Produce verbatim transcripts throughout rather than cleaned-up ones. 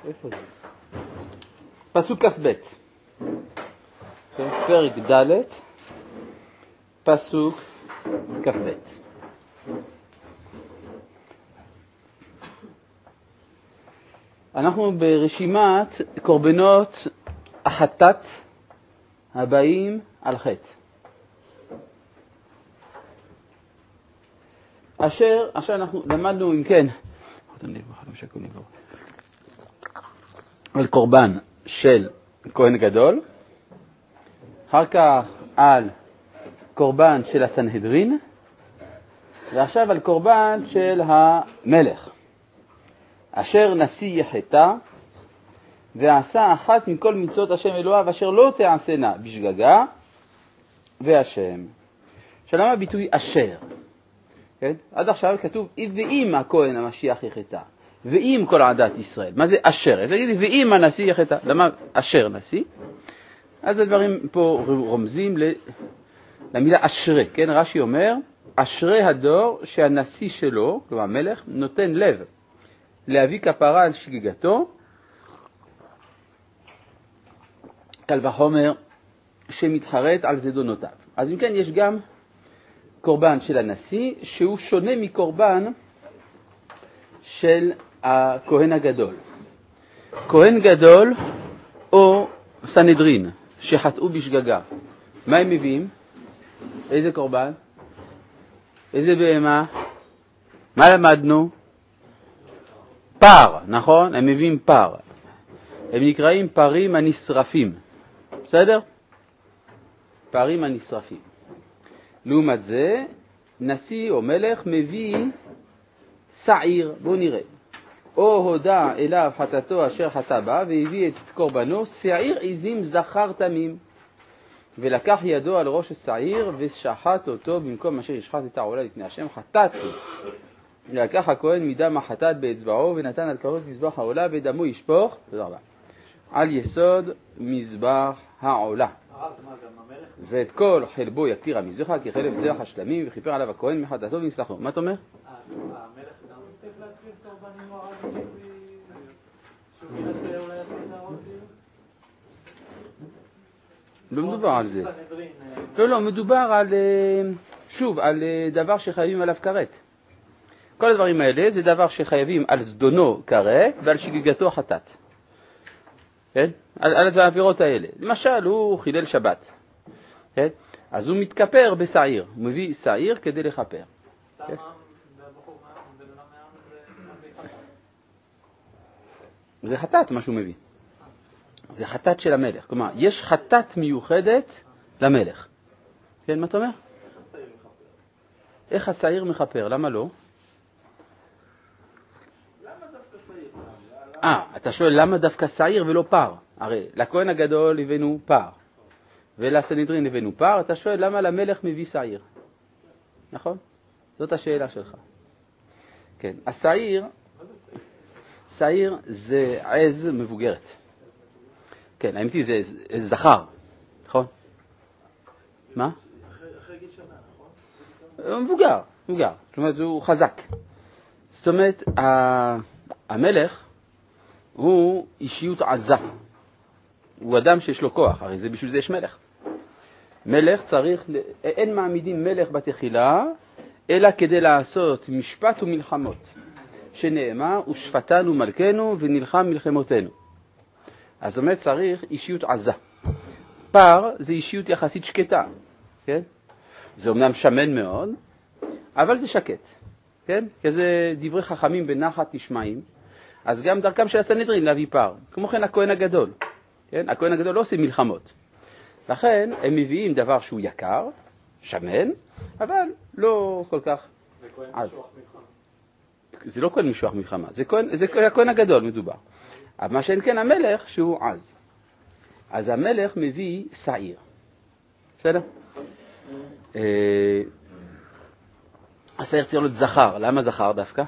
איפה זה? פסוק כ"ב. פרק ד', פסוק כ"ב. אנחנו ברשימת קורבנות החטאת הבאים על חטא. אשר, עכשיו אנחנו למדנו, אם כן, על קורבן של כהן גדול, אחר כך על קורבן של הסנהדרין, ועכשיו על קורבן של המלך, אשר נשיא יחטא, ועשה אחת מכל מצוות השם אלוהיו, אשר לא תעשנה בשגגה, והשם. שלמה הביטוי אשר. כן? עד עכשיו כתוב, ואם הכהן המשיח יחטא, ואם כל עדת ישראל. מה זה אשר? אז תגידי, ואם הנשיא יחטא. למה אשר נשיא? אז הדברים פה רומזים למילה אשרי. כן? רש"י אומר, אשרי הדור שהנשיא שלו, כלומר המלך, נותן לב להביא כפרה על שגגתו, קל וחומר שמתחרט על זדונותיו. אז אם כן, יש גם קורבן של הנשיא, שהוא שונה מקורבן של הכהן הגדול. כהן גדול או סנהדרין שחטאו בשגגה, מה הם מביאים? איזה קורבן? איזה בהמה? מה למדנו? פר, נכון? הם מביאים פר. הם נקראים פרים הנשרפים. בסדר? פרים הנשרפים. לעומת זה, נשיא או מלך מביא שעיר. בואו נראה. או הודע אליו חטאתו אשר חטא בה, והביא את קורבנו, שעיר עזים זכר תמים. ולקח ידו על ראש השעיר, ושחט אותו במקום אשר ישחט את העולה לפני השם, חטאתי. לקח הכהן מדם החטאת באצבעו, ונתן על קרוב מזבח העולה, ודמו ישפוך, תודה רבה, על יסוד מזבח העולה. ואת כל חלבו יקטיר המזבח, כי חלב זרח השלמים, וכיפר עליו הכהן מחטאתו ונסלחו. מה אתה אומר? המלך גם צריך להקריב קורבן עם הרב שהוא גילה שאולי יצא את הרב? לא מדובר על זה. לא, לא, מדובר על, שוב, על דבר שחייבים עליו כרת. כל הדברים האלה זה דבר שחייבים על זדונו כרת ועל שגגתו חטאת. כן? על, על העבירות האלה. למשל, הוא חילל שבת. כן? אז הוא מתכפר בשעיר. הוא מביא שעיר כדי לכפר. כן? זה חטאת מה שהוא מביא. זה חטאת של המלך. כלומר, יש חטאת מיוחדת למלך. כן, מה אתה אומר? איך השעיר מחפר? למה לא? אה, אתה שואל למה דווקא שעיר ולא פר? הרי לכהן הגדול הבאנו פר, ולסנהדרין הבאנו פר, אתה שואל למה למלך מביא שעיר? נכון? זאת השאלה שלך. כן, השעיר, שעיר זה עז מבוגרת. כן, האמתי זה זכר, נכון? מה? אחרי גיל שנה, נכון? מבוגר, מבוגר, זאת אומרת הוא חזק. זאת אומרת, המלך הוא אישיות עזה. הוא אדם שיש לו כוח, הרי זה בשביל זה יש מלך. מלך צריך, אין מעמידים מלך בתחילה, אלא כדי לעשות משפט ומלחמות. שנאמר, ושפטנו מלכנו ונלחם מלחמותינו. אז זאת אומרת, צריך אישיות עזה. פר זה אישיות יחסית שקטה, כן? זה אומנם שמן מאוד, אבל זה שקט, כן? כזה דברי חכמים בנחת נשמעים. אז גם דרכם של הסנהדרין להביא פר. כמו כן הכהן הגדול. כן? הכהן הגדול לא עושה מלחמות. לכן הם מביאים דבר שהוא יקר, שמן, אבל לא כל כך עז. זה לא כהן משוח מלחמה, זה כהן, זה הכהן הגדול מדובר. אבל מה שאין כן המלך שהוא עז. אז המלך מביא שעיר. בסדר? השעיר צריך להיות זכר. למה זכר דווקא?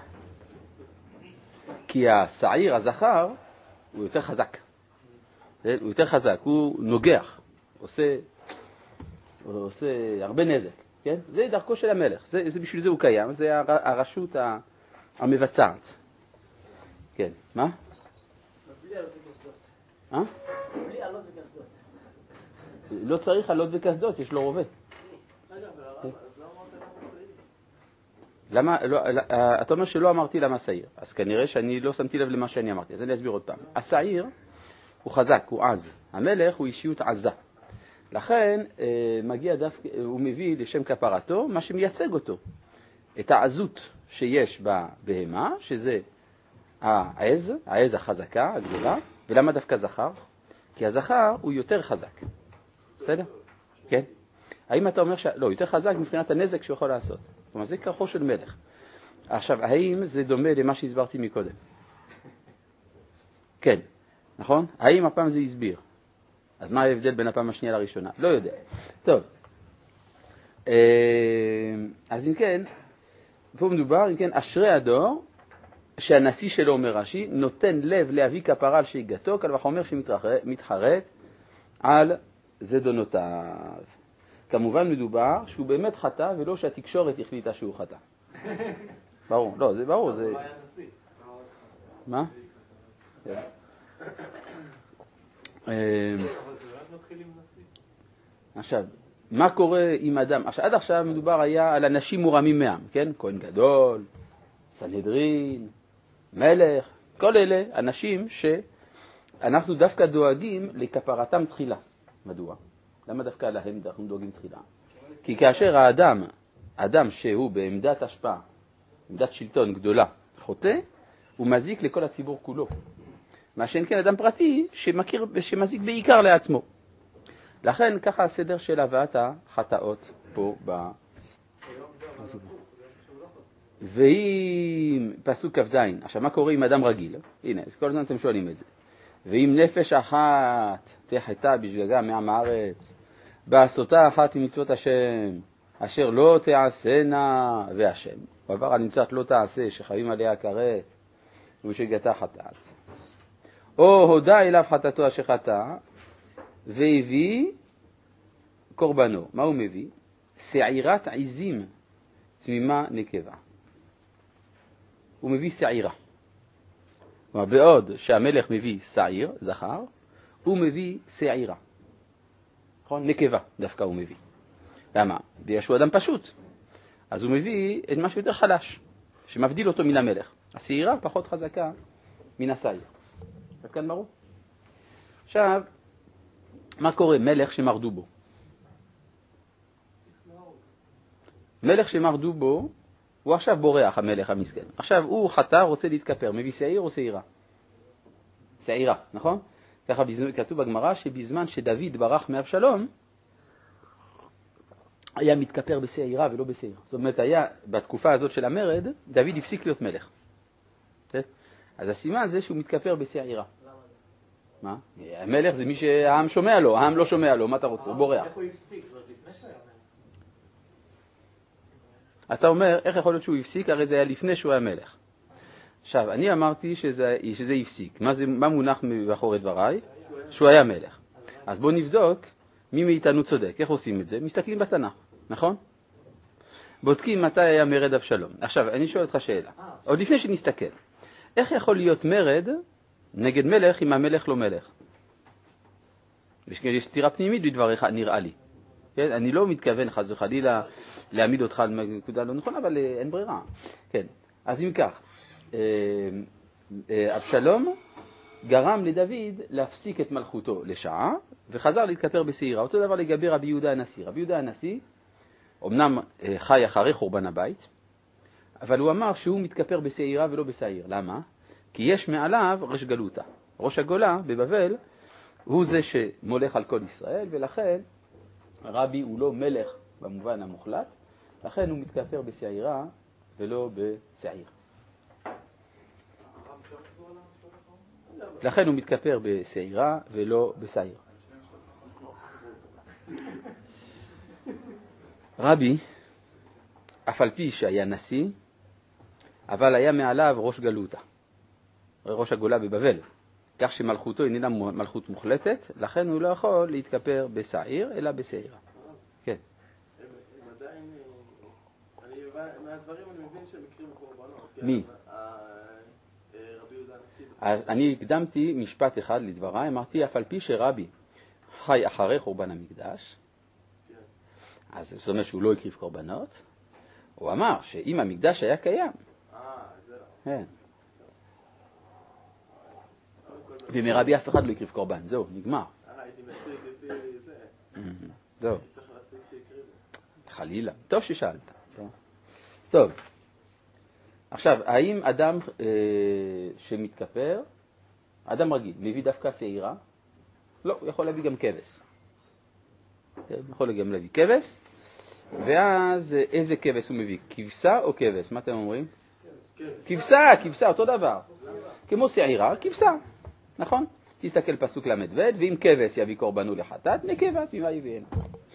כי השעיר, הזכר, הוא יותר חזק. הוא יותר חזק, הוא נוגח, עושה, עושה הרבה נזק. כן? זה דרכו של המלך, זה, זה בשביל זה הוא קיים, זה הרשות המבצעת. כן, מה? מביא בלי עלות וקסדות. אה? בלי עלות וקסדות. לא צריך עלות וקסדות, יש לו רובה. רגע, אבל הרב, אז למה אמרת למה שעיר? למה, לא, אתה אומר שלא אמרתי למה שעיר, אז כנראה שאני לא שמתי לב למה שאני אמרתי, אז אני אסביר עוד פעם. השעיר הוא חזק, הוא עז, המלך הוא אישיות עזה. לכן מגיע דווקא, הוא מביא לשם כפרתו מה שמייצג אותו, את העזות שיש בבהמה, שזה העז, העז החזקה, הגדולה. ולמה דווקא זכר? כי הזכר הוא יותר חזק. בסדר? כן? האם אתה אומר ש... לא, יותר חזק מבחינת הנזק שהוא יכול לעשות. כלומר, זה כרחו של מלך. עכשיו, האם זה דומה למה שהסברתי מקודם? כן, נכון? האם הפעם זה הסביר? אז מה ההבדל בין הפעם השנייה לראשונה? לא יודע. טוב. אז אם כן, פה מדובר, אם כן, אשרי הדור, שהנשיא שלו, אומר רש"י, נותן לב להביא כפרה על שהגתו, כל וחומר שמתחרט על זדונותיו. כמובן מדובר שהוא באמת חטא, ולא שהתקשורת החליטה שהוא חטא. ברור, לא, זה ברור, זה... מה? עכשיו, מה קורה עם אדם? עד עכשיו מדובר היה על אנשים מורמים מעם, כן? כהן גדול, סנהדרין, מלך, כל אלה אנשים שאנחנו דווקא דואגים לכפרתם תחילה. מדוע? למה דווקא להם אנחנו דואגים תחילה? כי כאשר האדם, האדם שהוא בעמדת השפעה, עמדת שלטון גדולה, חוטא, הוא מזיק לכל הציבור כולו. מה שאין כן אדם פרטי שמכיר, שמזיק בעיקר לעצמו. לכן ככה הסדר של הבאת החטאות פה ב... ואם פסוק כ"ז, עכשיו מה קורה עם אדם רגיל? הנה, כל הזמן אתם שואלים את זה. ואם נפש אחת תחטא בשגגה מעם הארץ, בעשותה אחת ממצוות השם, אשר לא תעשנה, והשם, הוא עבר על מצוות לא תעשה, שחייבים עליה כרת, ובשגגתה חטאת. או הודע אליו חטאתו אשר חטא, והביא קורבנו. מה הוא מביא? שעירת עזים תמימה נקבה. הוא מביא שעירה. כלומר, בעוד שהמלך מביא שעיר, זכר, הוא מביא שעירה. נכון? נקבה דווקא הוא מביא. למה? בגלל שהוא אדם פשוט. אז הוא מביא את משהו יותר חלש, שמבדיל אותו מן המלך. השעירה פחות חזקה מן השעיר. עד כאן ברור? עכשיו, מה קורה? מלך שמרדו בו. מלך שמרדו בו, הוא עכשיו בורח, המלך המסכן. עכשיו הוא חטא, רוצה להתכפר, מביא שעיר או שעירה? שעירה, נכון? ככה כתוב בגמרא שבזמן שדוד ברח מאבשלום, היה מתכפר בשעירה ולא בשעיר. זאת אומרת, היה בתקופה הזאת של המרד, דוד הפסיק להיות מלך. אז הסימן זה שהוא מתכפר בשעירה. מה? המלך זה מי שהעם שומע לו, העם לא שומע לו, מה אתה רוצה? הוא בורח. איך הוא הפסיק? זאת לפני שהוא היה מלך. אתה אומר, איך יכול להיות שהוא הפסיק? הרי זה היה לפני שהוא היה מלך. עכשיו, אני אמרתי שזה, שזה הפסיק. מה, זה, מה מונח מאחורי דבריי? שהוא היה מלך. אז בואו נבדוק מי מאיתנו צודק. איך עושים את זה? מסתכלים בתנ"ך, נכון? בודקים מתי היה מרד אבשלום. עכשיו, אני שואל אותך שאלה. עוד לפני שנסתכל. איך יכול להיות מרד נגד מלך אם המלך לא מלך? יש סתירה פנימית בדבריך, נראה לי. כן? אני לא מתכוון חס וחלילה להעמיד אותך על נקודה לא נכונה, אבל אין ברירה. כן. אז אם כך, אבשלום גרם לדוד להפסיק את מלכותו לשעה, וחזר להתכפר בשעירה. אותו דבר לגבי רבי יהודה הנשיא. רבי יהודה הנשיא, אמנם חי אחרי חורבן הבית, אבל הוא אמר שהוא מתכפר בשעירה ולא בשעיר. למה? כי יש מעליו ראש גלותה. ראש הגולה בבבל הוא זה שמולך על כל ישראל, ולכן רבי הוא לא מלך במובן המוחלט, לכן הוא מתכפר בשעירה ולא בשעיר. לכן הוא מתכפר בשעירה ולא בשעיר. רבי, אף על פי שהיה נשיא, אבל היה מעליו ראש גלותה, ראש הגולה בבבל, כך שמלכותו איננה מלכות מוחלטת, לכן הוא לא יכול להתכפר בשעיר, אלא בשעירה. כן. הם עדיין, מהדברים אני מבין שהם מקרים קורבנות. מי? רבי יהודה הנשיא. אני הקדמתי משפט אחד לדבריי, אמרתי, אף על פי שרבי חי אחרי חורבן המקדש, אז זאת אומרת שהוא לא הקריב קורבנות, הוא אמר שאם המקדש היה קיים, כן. ומרבי אף אחד לא הקריב קורבן, זהו, נגמר. הייתי מסיק לפי זה. זהו. צריך להסיק שיקריב. חלילה. טוב ששאלת. טוב. עכשיו, האם אדם אה, שמתכפר, אדם רגיל, מביא דווקא שעירה? לא, הוא יכול להביא גם כבש. הוא יכול גם להביא כבש, ואז איזה כבש הוא מביא? כבשה או כבש? מה אתם אומרים? כבשה, כבשה, אותו דבר. כמו שעירה, כבשה. נכון? תסתכל פסוק למד ב' ואם כבש יביא קורבנו לחטאת, נקבה תביא יביאנה.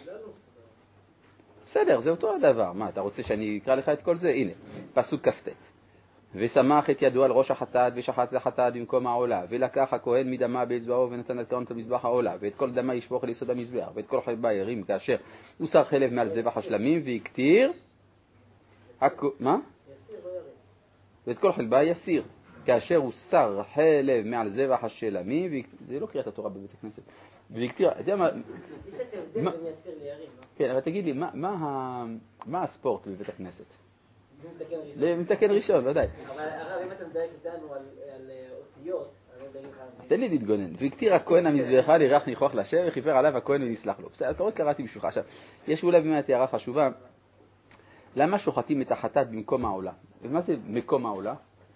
בסדר, זה אותו הדבר. מה, אתה רוצה שאני אקרא לך את כל זה? הנה, פסוק כ"ט. ושמח את ידו על ראש החטאת ושחט לחטאת במקום העולה, ולקח הכהן מדמה באצבעו ונתן את קרנות למזבח העולה, ואת כל דמה ישפוך אל יסוד המזבח, ואת כל חלבה ירים כאשר הוא שר חלב מעל זבח השלמים והקטיר. מה? ואת כל חלבה יסיר. כאשר הוא שר חלב מעל זבח השלמים, זה לא קריאת התורה בבית הכנסת. ויקטיר, אתה יודע מה... יש את ההבדל בין יסיר לירים, לא? כן, אבל תגיד לי, מה הספורט בבית הכנסת? מתקן ראשון, ודאי. אבל הרב, אם אתה מדייק איתנו על אותיות, אני לא מדייק לך... תן לי להתגונן. והקטיר הכהן המזבחה לירח ניחוח לשם, וכיפר עליו הכהן ונסלח לו. בסדר, אתה רואה, קראתי בשבילך. עכשיו, יש אולי באמת הערה חשובה. למה שוחטים את החטאת במקום העולה? ומה זה מקום העולה?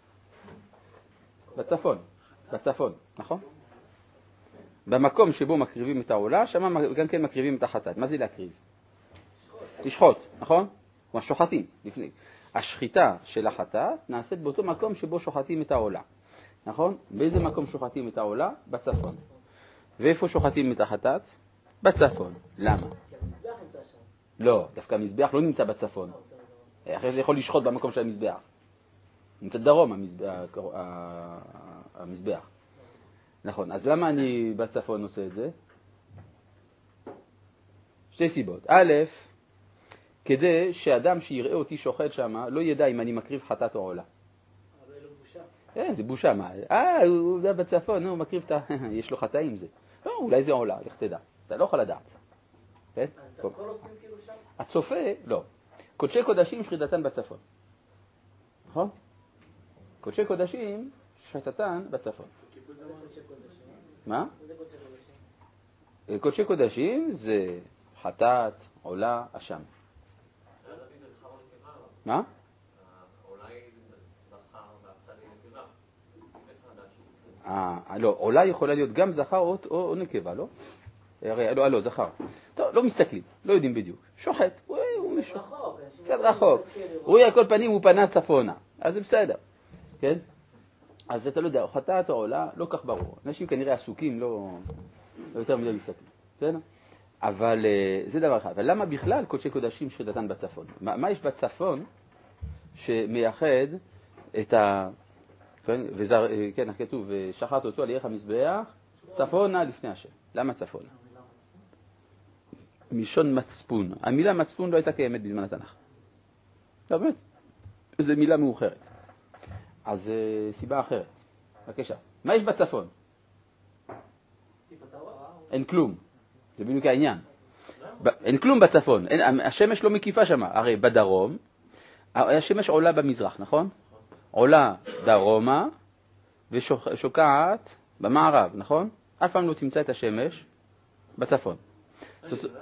בצפון, בצפון, נכון? במקום שבו מקריבים את העולה, שם גם כן מקריבים את החטאת. מה זה להקריב? לשחוט, נכון? כמו שוחטים, לפני. השחיטה של החטאת נעשית באותו מקום שבו שוחטים את העולה, נכון? באיזה מקום שוחטים את העולה? בצפון. ואיפה שוחטים את החטאת? בצפון. למה? כי המזבח נמצא שם. לא, דווקא המזבח לא נמצא בצפון. אחרי זה יכול לשחוט במקום של המזבח. נמצא דרום המזבח. המזבח. נכון, אז למה אני בצפון עושה את זה? שתי סיבות. א', כדי שאדם שיראה אותי שוחט שם, לא ידע אם אני מקריב חטאת או עולה. אבל לא בושה. אה, זה בושה, מה? אה, הוא בצפון, הוא מקריב את ה... יש לו חטאים עם זה. לא, אולי זה עולה, לך תדע. אתה לא יכול לדעת. כן? אז אתה הכל עושים כאילו שם? הצופה, לא. קודשי קודשים שחיטתן בצפון. נכון? קודשי קודשים שחיטתן בצפון. מה? קודשי קודשים זה חטאת, עולה, אשם. מה? אה, לא, עולה יכולה להיות גם זכר או נקבה, לא? לא, לא, זכר. טוב, לא מסתכלים, לא יודעים בדיוק. שוחט, הוא משוחט. קצת רחוק. רואה על כל פנים הוא פנה צפונה, אז זה בסדר. כן? אז אתה לא יודע, חטאת או עולה, לא כך ברור. אנשים כנראה עסוקים, לא, לא יותר מדי מסתכלים. בסדר? אבל זה דבר אחד. אבל למה בכלל קודשי קודשים שחיטתן בצפון? מה, מה יש בצפון שמייחד את ה... כן, וזר, כן, כתוב, שחט אותו על ירך המזבח, צפונה לפני השם. למה צפונה? מלשון מצפון. המילה מצפון לא הייתה קיימת בזמן התנ"ך. לא, באמת. זו מילה מאוחרת. אז סיבה אחרת. בבקשה. מה יש בצפון? אין כלום. זה בדיוק העניין. אין כלום בצפון. אין, השמש לא מקיפה שם. הרי בדרום, השמש עולה במזרח, נכון? עולה דרומה ושוקעת במערב, נכון? אף פעם לא תמצא את השמש בצפון. היא עולה,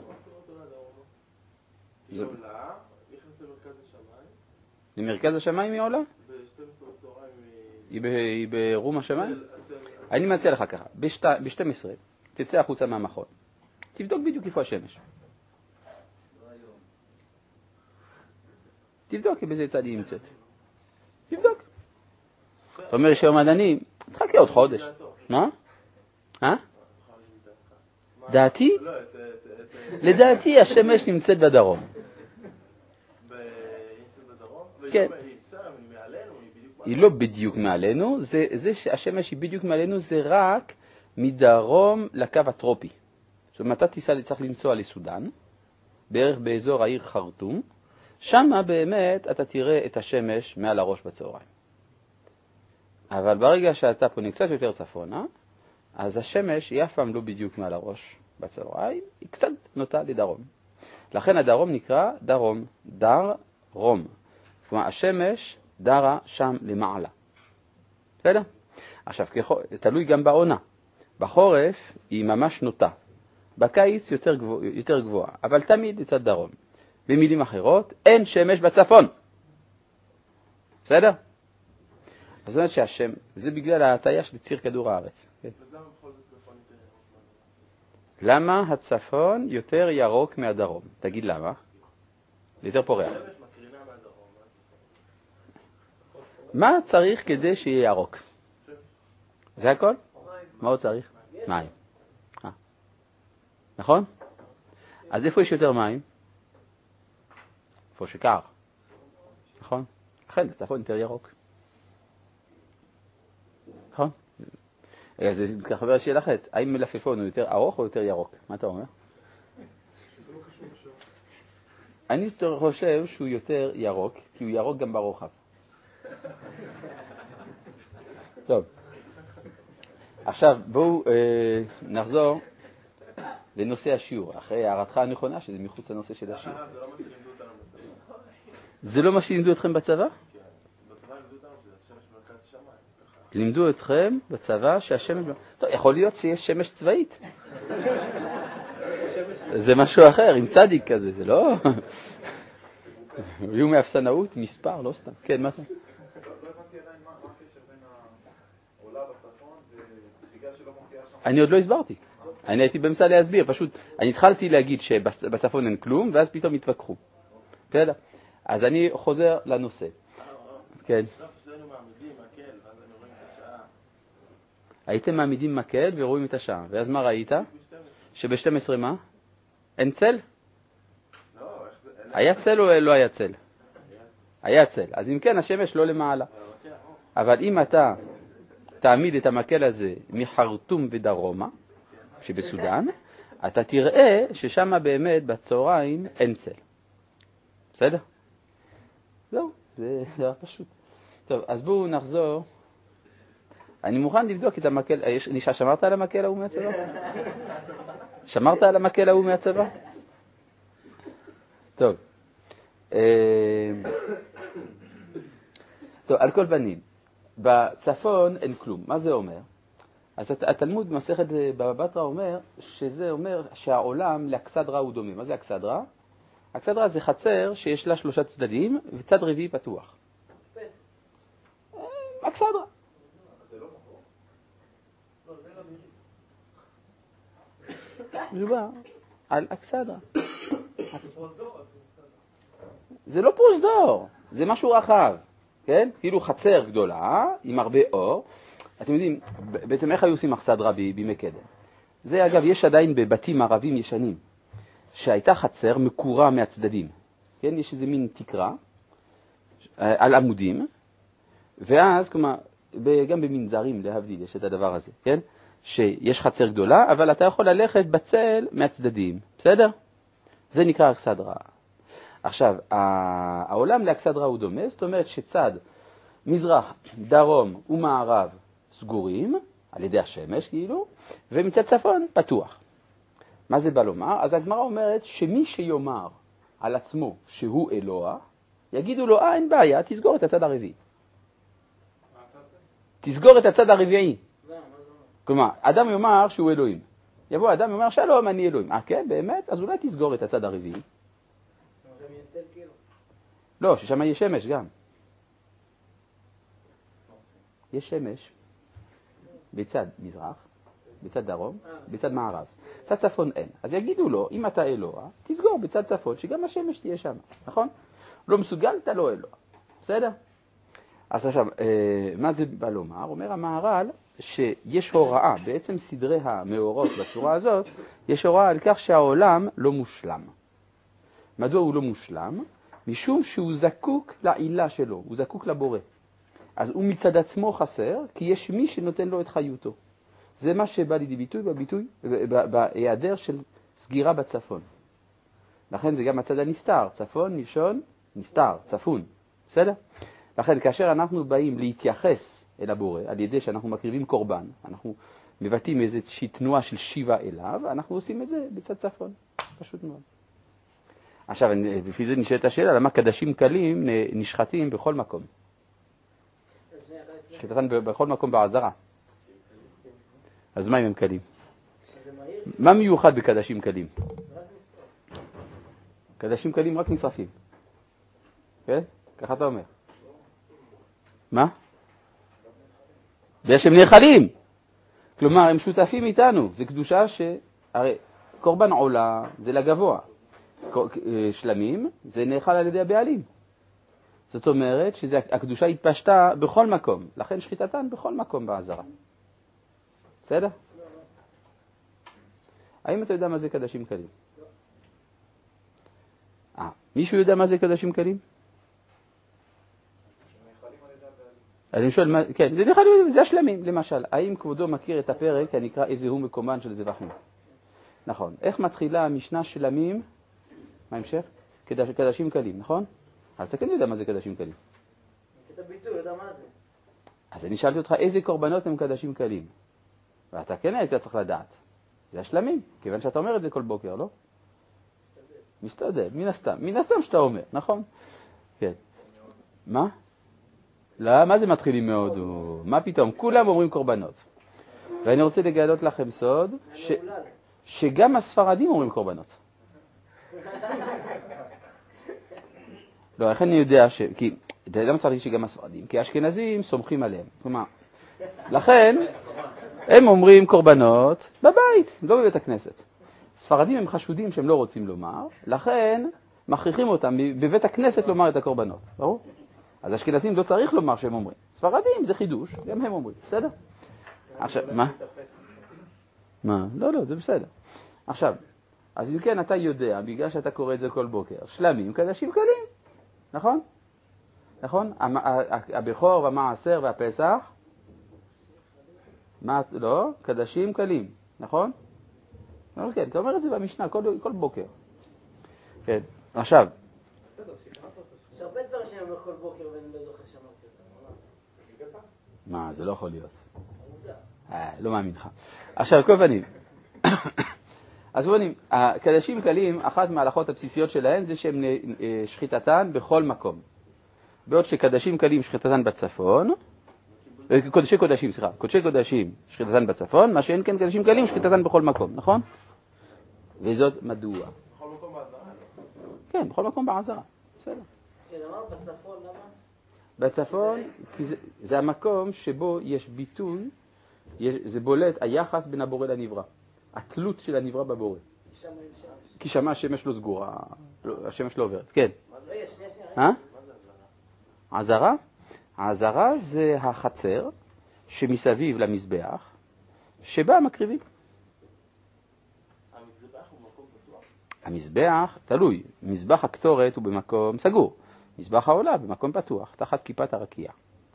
נכנסת למרכז השמיים. למרכז השמיים היא עולה? ב-שתים עשרה בצהריים היא ברום השמיים? אני מציע לך ככה, ב-שתים עשרה תצא החוצה מהמכון. תבדוק בדיוק איפה השמש. תבדוק באיזה צד היא נמצאת. תבדוק. זאת אומרת שהמדענים, תחכה עוד חודש. מה? אה? דעתי? לדעתי השמש נמצאת בדרום. כן. היא לא בדיוק מעלינו, זה, זה שהשמש היא בדיוק מעלינו, זה רק מדרום לקו הטרופי. זאת אומרת, אתה תיסע, צריך לנסוע לסודן, בערך באזור העיר חרטום, שם באמת אתה תראה את השמש מעל הראש בצהריים. אבל ברגע שאתה פונה קצת יותר צפונה, אז השמש היא אף פעם לא בדיוק מעל הראש בצהריים, היא קצת נוטה לדרום. לכן הדרום נקרא דרום, דר רום. כלומר, השמש דרה שם למעלה. בסדר? עכשיו, תלוי גם בעונה. בחורף היא ממש נוטה. בקיץ יותר גבוה, יותר גבוהה, אבל תמיד לצד דרום. במילים אחרות, אין שמש בצפון. בסדר? אז זאת אומרת שהשם, וזה בגלל ההטיה של ציר כדור הארץ. כן? אז למה בכל זאת צפון יותר ירוק? למה הצפון יותר ירוק מהדרום? תגיד למה? יותר פורח. השמש מקרינה מהדרום, מהצפון. מה צריך כדי שיהיה ירוק? זה הכל? מה עוד צריך? מים. אה. נכון? אז איפה יש יותר מים? איפה שקר. נכון? לכן, הצפון יותר ירוק. נכון? אז זה מתחבר לשאלה אחת. האם מלפפון הוא יותר ארוך או יותר ירוק? מה אתה אומר? אני חושב שהוא יותר ירוק, כי הוא ירוק גם ברוחב. טוב. עכשיו, בואו אה, נחזור לנושא השיעור, אחרי הערתך הנכונה, שזה מחוץ לנושא של השיעור. זה לא מה שלימדו אותנו בצבא. זה לא מה שלימדו אתכם בצבא? כן. בצבא לימדו אותנו שזה השמש מרכז שמיים. לימדו אתכם בצבא שהשמש... טוב, יכול להיות שיש שמש צבאית. זה משהו אחר, עם צדיק כזה, זה לא... היו מאפסנאות, מספר, לא סתם. כן, מה אתה? לא הבנתי עדיין מה הקשר בין העולה בצפון ובגלל שלא מופיעה שם. אני עוד לא הסברתי. אני הייתי באמצע להסביר, פשוט אני התחלתי להגיד שבצפון אין כלום, ואז פתאום התווכחו. בסדר? אז אני חוזר לנושא. כן. אצלנו מעמידים מקל, ואז אני רואים את השעה. הייתם מעמידים מקל ורואים את השעה, ואז מה ראית? שב-שתים עשרה מה? אין צל? לא, איך זה... היה צל או לא היה צל? היה צל. אז אם כן, השמש לא למעלה. אבל אם אתה תעמיד את המקל הזה מחרטום ודרומה, שבסודן, אתה תראה ששם באמת בצהריים אין צל. בסדר? זהו, זה דבר פשוט. טוב, אז בואו נחזור. אני מוכן לבדוק את המקל. נישה, שמרת על המקל ההוא מהצבא? שמרת על המקל ההוא מהצבא? טוב. טוב, על כל פנים, בצפון אין כלום. מה זה אומר? אז התלמוד במסכת בבא בתרא אומר שזה אומר שהעולם לאכסדרה הוא דומה. מה זה אכסדרה? אכסדרה זה חצר שיש לה שלושה צדדים וצד רביעי פתוח. אכסדרה. זה לא מקום. לא, זה לא מירי. מדובר על אכסדרה. פרוזדור, זה לא פרוזדור, זה משהו רחב, כן? כאילו חצר גדולה עם הרבה אור. אתם יודעים, בעצם איך היו עושים אכסדרה בימי קדם? זה אגב, יש עדיין בבתים ערבים ישנים, שהייתה חצר מקורה מהצדדים. כן? יש איזה מין תקרה על עמודים, ואז, כלומר, גם במנזרים להבדיל יש את הדבר הזה, כן? שיש חצר גדולה, אבל אתה יכול ללכת בצל מהצדדים, בסדר? זה נקרא אכסדרה. עכשיו, העולם לאכסדרה הוא דומה, זאת אומרת שצד מזרח, דרום ומערב סגורים, על ידי השמש כאילו, ומצד צפון פתוח. מה זה בא לומר? אז הגמרא אומרת שמי שיאמר על עצמו שהוא אלוה, יגידו לו, אה, אין בעיה, תסגור את הצד הרביעי. תסגור את הצד הרביעי. כלומר, אדם יאמר שהוא אלוהים. יבוא אדם יאמר, שלום, אני אלוהים. אה, כן, באמת? אז אולי תסגור את הצד הרביעי. לא, ששם יש שמש גם. יש שמש בצד מזרח, בצד דרום, בצד מערב. בצד צפון אין. אז יגידו לו, אם אתה אלוה, תסגור בצד צפון, שגם השמש תהיה שם. נכון? לא מסוגל, אתה לא אלוה. בסדר? אז עכשיו, מה זה בא לומר? אומר המהר"ל שיש הוראה, בעצם סדרי המאורות בצורה הזאת, יש הוראה על כך שהעולם לא מושלם. מדוע הוא לא מושלם? משום שהוא זקוק לעילה שלו, הוא זקוק לבורא. אז הוא מצד עצמו חסר, כי יש מי שנותן לו את חיותו. זה מה שבא לידי ביטוי בביטוי, בהיעדר של סגירה בצפון. לכן זה גם הצד הנסתר, צפון, מלשון, נסתר, צפון. בסדר? לכן, כאשר אנחנו באים להתייחס אל הבורא, על ידי שאנחנו מקריבים קורבן, אנחנו מבטאים איזושהי תנועה של שיבה אליו, אנחנו עושים את זה בצד צפון. פשוט מאוד. עכשיו, לפי זה נשאלת השאלה, למה קדשים קלים נשחטים בכל מקום? שחיטתן בכל מקום בעזרה. אז מה אם הם קלים? מה מיוחד בקדשים קלים? קדשים קלים רק נשרפים. כן? ככה אתה אומר. מה? ויש הם נאכלים. כלומר, הם שותפים איתנו. זה קדושה ש... הרי קורבן עולה זה לגבוה. שלמים זה נאכל על ידי הבעלים. זאת אומרת שהקדושה התפשטה בכל מקום. לכן שחיטתן בכל מקום בעזרה. בסדר? האם אתה יודע מה זה קדשים קלים? אה, מישהו יודע מה זה קדשים קלים? אני שואל, כן, זה נאכלים, זה השלמים, למשל. האם כבודו מכיר את הפרק הנקרא איזה הוא מקומן של זבחים? נכון. איך מתחילה המשנה שלמים? מה המשך? קדש, קדשים קלים, נכון? אז אתה כן יודע מה זה קדשים קלים. כתב ביטוי, יודע מה זה. אז אני שאלתי אותך איזה קורבנות הם קדשים קלים. ואתה כן היית צריך לדעת. זה השלמים, כיוון שאתה אומר את זה כל בוקר, לא? מסתדר, מן הסתם, מן הסתם שאתה אומר, נכון? כן. מה? לא, מה זה מתחילים מאוד? מה פתאום? כולם אומרים קורבנות. ואני רוצה לגלות לכם סוד, ש... שגם הספרדים אומרים קורבנות. לא, איך אני יודע ש... כי... למה צריך שגם הספרדים? כי האשכנזים סומכים עליהם. כלומר, לכן, הם אומרים קורבנות בבית, לא בבית הכנסת. ספרדים הם חשודים שהם לא רוצים לומר, לכן מכריחים אותם בבית הכנסת לומר את הקורבנות. ברור? אז אשכנזים לא צריך לומר שהם אומרים. ספרדים זה חידוש, גם הם אומרים. בסדר? עכשיו, מה? מה? לא, לא, זה בסדר. עכשיו, אז אם כן, אתה יודע, בגלל שאתה קורא את זה כל בוקר, שלמים, קדשים קלים, נכון? נכון? הבכור והמעשר והפסח, מה, לא? קדשים קלים, נכון? כן, אתה אומר את זה במשנה כל, כל בוקר. כן, עכשיו. יש הרבה דברים שאני אומר כל בוקר ואני לא זוכר שמעתי אותם. מה, זה לא יכול להיות. אה, לא מאמין לך. עכשיו, כל פנים. אז בונים, הקדשים קלים, אחת מההלכות הבסיסיות שלהן זה שהם שחיטתן בכל מקום. בעוד שקדשים קלים שחיטתן בצפון, קודשי קודשים, סליחה, קודשי קודשים שחיטתן בצפון, מה שאין כן קדשים קלים שחיטתן בכל מקום, נכון? וזאת מדוע? בכל מקום בעזרה? כן, בכל מקום בעזרה, בסדר. כן, אמר בצפון, למה? בצפון, כי זה, זה המקום שבו יש ביטוי, יש, זה בולט היחס בין הבורא לנברא. התלות של הנברא בבורא. כי שם השמש לא סגורה, השמש לא עוברת. כן. אה? עזרה? העזרה זה החצר שמסביב למזבח, שבה מקריבים. המזבח הוא מקום פתוח? המזבח, תלוי, מזבח הקטורת הוא במקום סגור, מזבח העולה במקום פתוח, תחת כיפת הרקיע.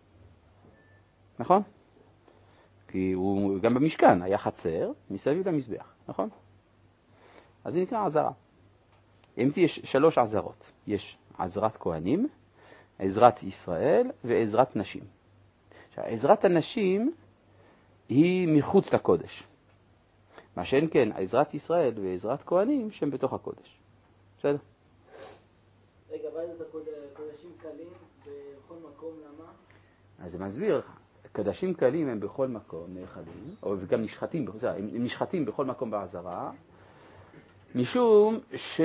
נכון? כי הוא גם במשכן היה חצר מסביב למזבח, נכון? אז זה נקרא עזרה. אמיתי יש שלוש עזרות. יש עזרת כהנים, עזרת ישראל ועזרת נשים. עכשיו, עזרת הנשים היא מחוץ לקודש. מה שאין כן, עזרת ישראל ועזרת כהנים שהם בתוך הקודש. בסדר? רגע, ואז את הקודשים קלים בכל מקום, למה? אז זה מסביר לך. קדשים קלים הם בכל מקום נאכלים, או וגם נשחטים, הם נשחטים בכל מקום בעזרה, משום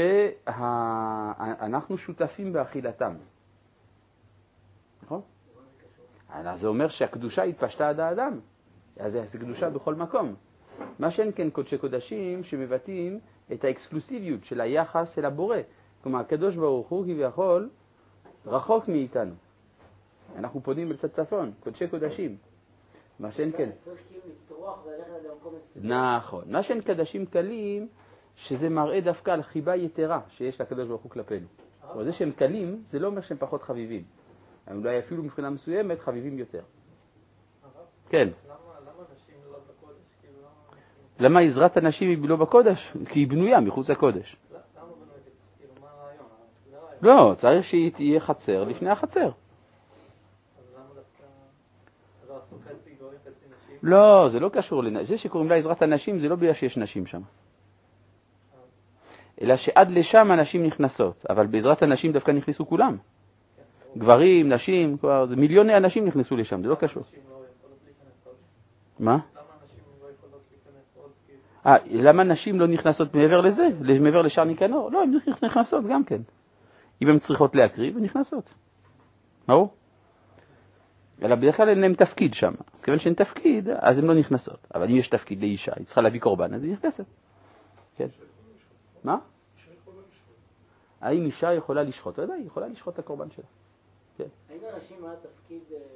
שאנחנו שותפים באכילתם. נכון? אז זה אומר שהקדושה התפשטה עד האדם. אז זה קדושה בכל מקום. מה שאין כן קודשי קודשים שמבטאים את האקסקלוסיביות של היחס אל הבורא. כלומר, הקדוש ברוך הוא כביכול רחוק מאיתנו. אנחנו פונים אל צד צפון, קודשי קודשים. מה שאין כן. צריך כאילו לטרוח וללכת למקום מסוים. נכון. מה שאין קדשים קלים, שזה מראה דווקא על חיבה יתרה שיש לקדוש ברוך הוא כלפינו. אבל זה שהם קלים, זה לא אומר שהם פחות חביבים. הם אולי אפילו מבחינה מסוימת חביבים יותר. כן. למה נשים לא בקודש? למה עזרת הנשים היא לא בקודש? כי היא בנויה מחוץ לקודש. למה בנו את זה? כאילו, מה הרעיון? לא, צריך שהיא תהיה חצר לפני החצר. לא, זה לא קשור לנשים. זה שקוראים לה עזרת הנשים, זה לא בגלל שיש נשים שם. אלא שעד לשם הנשים נכנסות, אבל בעזרת הנשים דווקא נכנסו כולם. גברים, נשים, כבר, זה מיליוני אנשים נכנסו לשם, זה לא קשור. מה? אה, למה נשים לא נכנסות מעבר לזה? מעבר לשער ניקנור? לא, הן נכנסות גם כן. אם הן צריכות להקריב, הן נכנסות. ברור? אלא בדרך כלל אין להם תפקיד שם. כיוון שאין תפקיד, אז הן לא נכנסות. אבל אם יש תפקיד לאישה, היא צריכה להביא קורבן, אז היא נכנסת. כן. מה? האם אישה יכולה לשחוט? לא יודע, היא יכולה לשחוט את הקורבן שלה. כן. האם אנשים מה התפקיד,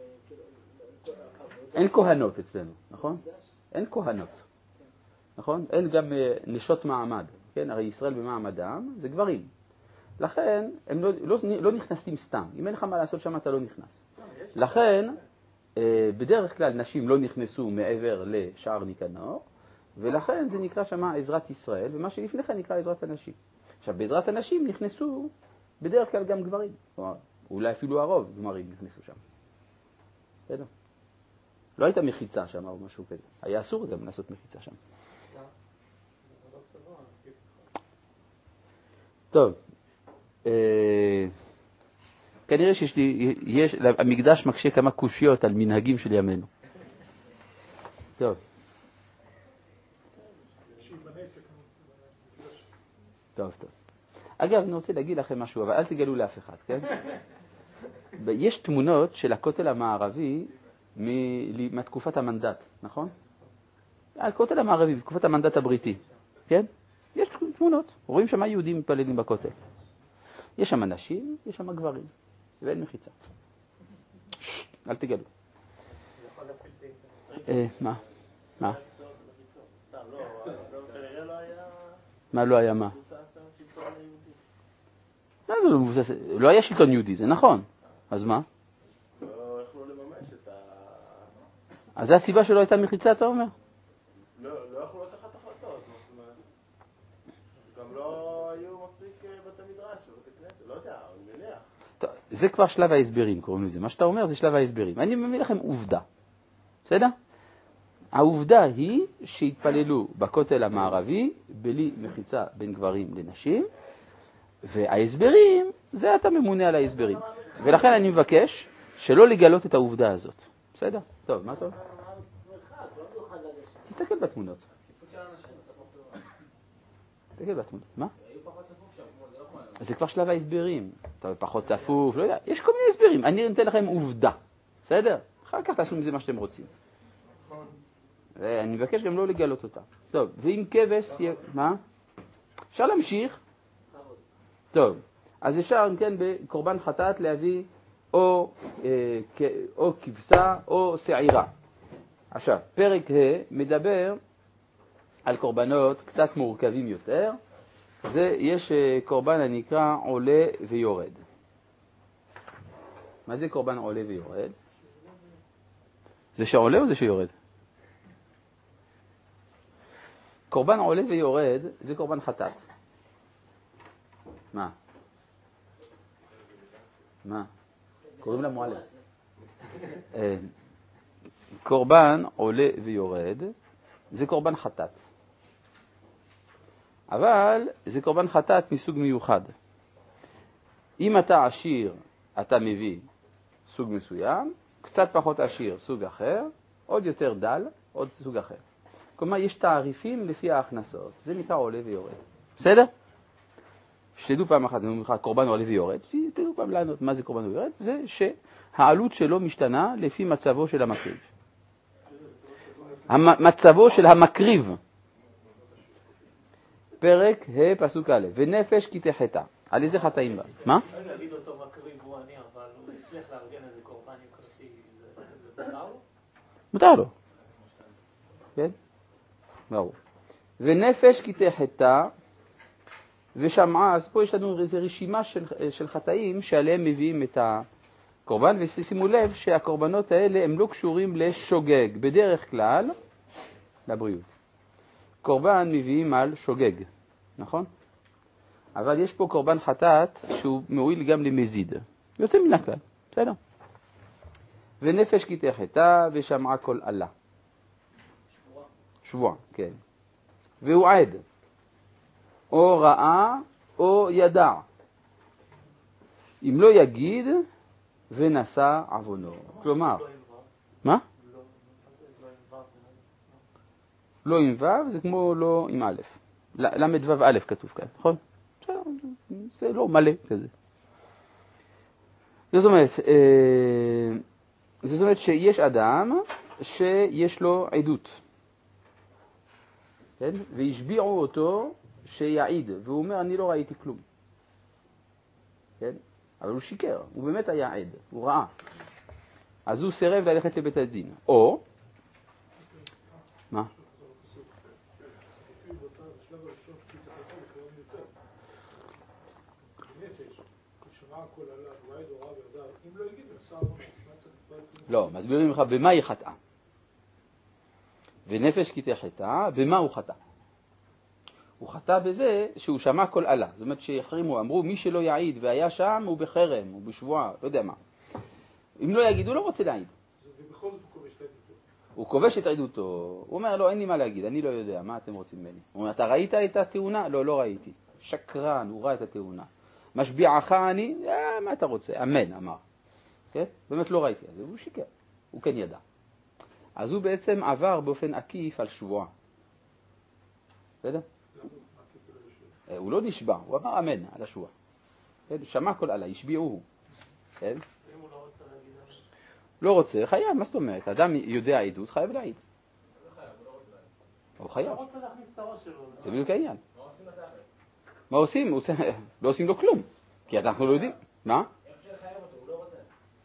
אין כהנות אצלנו, נכון? אין כהנות. נכון? אין גם נשות מעמד. כן? הרי ישראל במעמדם זה גברים. לכן, הם לא, לא, לא נכנסים סתם. אם אין לך מה לעשות שם, אתה לא נכנס. לכן, בדרך כלל נשים לא נכנסו מעבר לשער ניקנור, ולכן זה נקרא שם עזרת ישראל, ומה שלפני כן נקרא עזרת הנשים. עכשיו, בעזרת הנשים נכנסו בדרך כלל גם גברים. אולי אפילו הרוב גמרים נכנסו שם. בסדר? לא הייתה מחיצה שם או משהו כזה. היה אסור גם לעשות מחיצה שם. טוב. כנראה שיש לי, יש, המקדש מקשה כמה קושיות על מנהגים של ימינו. טוב. טוב, טוב. אגב, אני רוצה להגיד לכם משהו, אבל אל תגלו לאף אחד, כן? יש תמונות של הכותל המערבי מתקופת המנדט, נכון? הכותל המערבי, בתקופת המנדט הבריטי, כן? יש תמונות, רואים שם יהודים מתפללים בכותל. יש שם אנשים, יש שם גברים, ואין מחיצה. אל תגלו. מה? מה? מה לא היה מה? מה זה לא מבוסס? לא היה שלטון יהודי, זה נכון. אז מה? לא יכלו לממש את ה... אז זה הסיבה שלא הייתה מחיצה, אתה אומר? לא יכלו לקחת החלטות. גם לא היו מספיק בתי מדרש ובתי כנסת, לא יודע, אני מניח. טוב, זה כבר שלב ההסברים, קוראים לזה. מה שאתה אומר זה שלב ההסברים. אני מביא לכם עובדה. בסדר? העובדה היא שהתפללו בכותל המערבי בלי מחיצה בין גברים לנשים, וההסברים, זה אתה ממונה על ההסברים. ולכן אני מבקש שלא לגלות את העובדה הזאת. בסדר? טוב, מה טוב? תסתכל בתמונות. תסתכל בתמונות. מה? זה כבר שלב ההסברים. אתה פחות צפוף, לא יודע. יש כל מיני הסברים. אני נותן לכם עובדה. בסדר? אחר כך תעשו מזה מה שאתם רוצים. ואני מבקש גם לא לגלות אותה. טוב, ואם כבש, מה? אפשר להמשיך? טוב, אז אפשר, כן, בקורבן חטאת להביא או, אה, או כבשה או שעירה. עכשיו, פרק ה' מדבר על קורבנות קצת מורכבים יותר. זה, יש קורבן הנקרא עולה ויורד. מה זה קורבן עולה ויורד? זה שעולה או זה שיורד? קורבן עולה ויורד זה קורבן חטאת. מה? מה? קוראים לה מועלם. קורבן עולה ויורד זה קורבן חטאת. אבל זה קורבן חטאת מסוג מיוחד. אם אתה עשיר, אתה מביא סוג מסוים, קצת פחות עשיר, סוג אחר, עוד יותר דל, עוד סוג אחר. כלומר, יש תעריפים לפי ההכנסות. זה נקרא עולה ויורד. בסדר? שתדעו פעם אחת, אני אומר לך, קורבן עולה ויורד, שתדעו פעם לענות מה זה קורבן עולה ויורד, זה שהעלות שלו משתנה לפי מצבו של המקריב. מצבו של המקריב. פרק ה' פסוק א', ונפש כי תחטא. על איזה חטאים בה? מה? אני להגיד אותו מקריב הוא עני, אבל הוא הצליח לארגן איזה קורבן יוקרתי, זה מותר לו? מותר לו. כן? ברור. ונפש כי תחטא, ושמעה, אז פה יש לנו איזו רשימה של, של חטאים שעליהם מביאים את הקורבן, ושימו לב שהקורבנות האלה הם לא קשורים לשוגג, בדרך כלל לבריאות. קורבן מביאים על שוגג, נכון? אבל יש פה קורבן חטאת שהוא מועיל גם למזיד. יוצא מן הכלל, בסדר? ונפש כי תחטא ושמעה כל עלה. שבועה, כן. והוא עד, או ראה או ידע. אם לא יגיד ונשא עוונו. כלומר, מה? לא עם ו' זה כמו לא עם א'. למד ו' א' כתוב כאן, נכון? זה לא מלא כזה. זאת אומרת, זאת אומרת שיש אדם שיש לו עדות, כן? והשביעו אותו שיעיד, והוא אומר אני לא ראיתי כלום, כן? אבל הוא שיקר, הוא באמת היה עד, הוא ראה. אז הוא סירב ללכת לבית הדין. או, מה? לא, מסבירים לך במה היא חטאה. ונפש כי תחטא, במה הוא חטא? הוא חטא בזה שהוא שמע כל עלה. זאת אומרת שהחרימו, אמרו מי שלא יעיד והיה שם הוא בחרם, הוא בשבועה, לא יודע מה. אם לא יגיד, הוא לא רוצה להעיד. ובכל זאת הוא כובש את עדותו. הוא כובש את עדותו. הוא אומר, לא, אין לי מה להגיד, אני לא יודע, מה אתם רוצים ממני? הוא אומר, אתה ראית את התאונה? לא, לא ראיתי. שקרן, הוא ראה את התאונה. משביעך אני? אה, מה אתה רוצה? אמן, אמר. כן? באמת לא ראיתי. אז הוא שיקר, הוא כן ידע. אז הוא בעצם עבר באופן עקיף על שבועה. בסדר? הוא לא נשבע, הוא אמר אמן על השבועה. כן? שמע כל עלה, השביעוהו. כן? אם הוא לא רוצה להגיד אמן. לא רוצה, חייב, מה זאת אומרת? אדם יודע עדות, חייב להעיד. הוא חייב. הוא רוצה להכניס את הראש שלו. זה בדיוק העניין. מה עושים? לא עושים לו כלום. כי אנחנו לא יודעים. מה? איך אפשר לחייב אותו? הוא לא רוצה.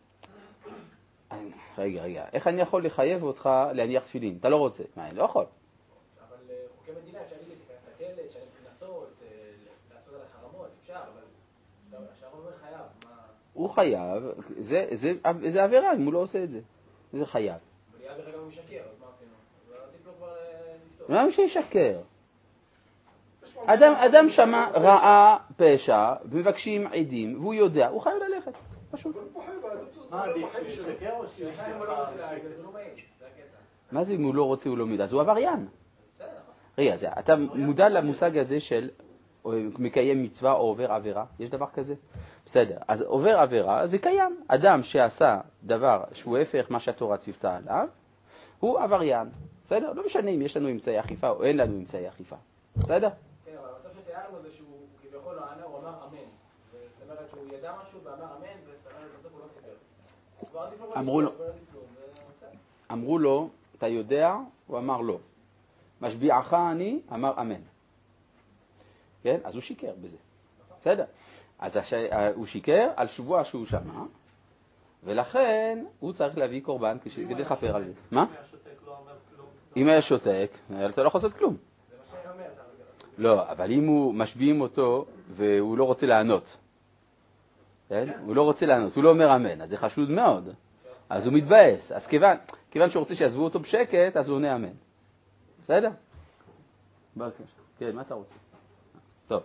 רגע, רגע. איך אני יכול לחייב אותך להניח תפילין? אתה לא רוצה. מה, אני לא יכול. אבל חוקי מדינה אפשר להגיד, תיכנס לכלא, תשלם קנסות, לעשות על החרמות, אפשר, אבל אפשר אומר חייב. הוא חייב, זה, זה, זה עבירה אם הוא לא עושה את זה. זה חייב. אבל יד רגע הוא משקר, אז מה עשינו? אז עדיף לו כבר לשתות. מה שישקר? אדם, אדם שמע, ראה פשע, מבקשים עדים, והוא יודע, הוא חייב ללכת. פשוט. מה עדיף, שישקר או שישקר? אם הוא לא רוצה להגיד, אז הוא לא מעיד. זה הקטע. מה זה אם הוא לא רוצה הוא לא מיד? אז הוא עבריין. רגע, זה, אתה מודע למושג הזה של מקיים מצווה או עובר עבירה? יש דבר כזה? בסדר. אז עובר עבירה זה קיים. אדם שעשה דבר שהוא הפך מה שהתורה ציוותה עליו, הוא עבריין. בסדר? לא משנה אם יש לנו אמצעי אכיפה או אין לנו אמצעי אכיפה. בסדר? כן, אבל המצב שתיארנו זה שהוא כביכול לא ענה, הוא אמר אמן. זאת אומרת שהוא ידע משהו ואמר אמן, וזאת אומרת בסוף הוא לא סיפר. אמרו לו, אמרו לו, אתה יודע? הוא אמר לא. משביעך אני, אמר אמן. כן? אז הוא שיקר בזה. בסדר? אז הש... הוא שיקר על שבוע שהוא שמע, ולכן הוא צריך להביא קורבן כדי לכפר על זה. מה? אם היה שותק, אתה לא יכול לעשות כלום. לא, אבל אם הוא משביעים אותו והוא לא רוצה לענות, כן? הוא לא רוצה לענות, הוא לא אומר אמן, אז זה חשוד מאוד. אז הוא מתבאס. אז כיוון, כיוון שהוא רוצה שיעזבו אותו בשקט, אז הוא עונה אמן. בסדר? בבקשה. כן, מה אתה רוצה? טוב.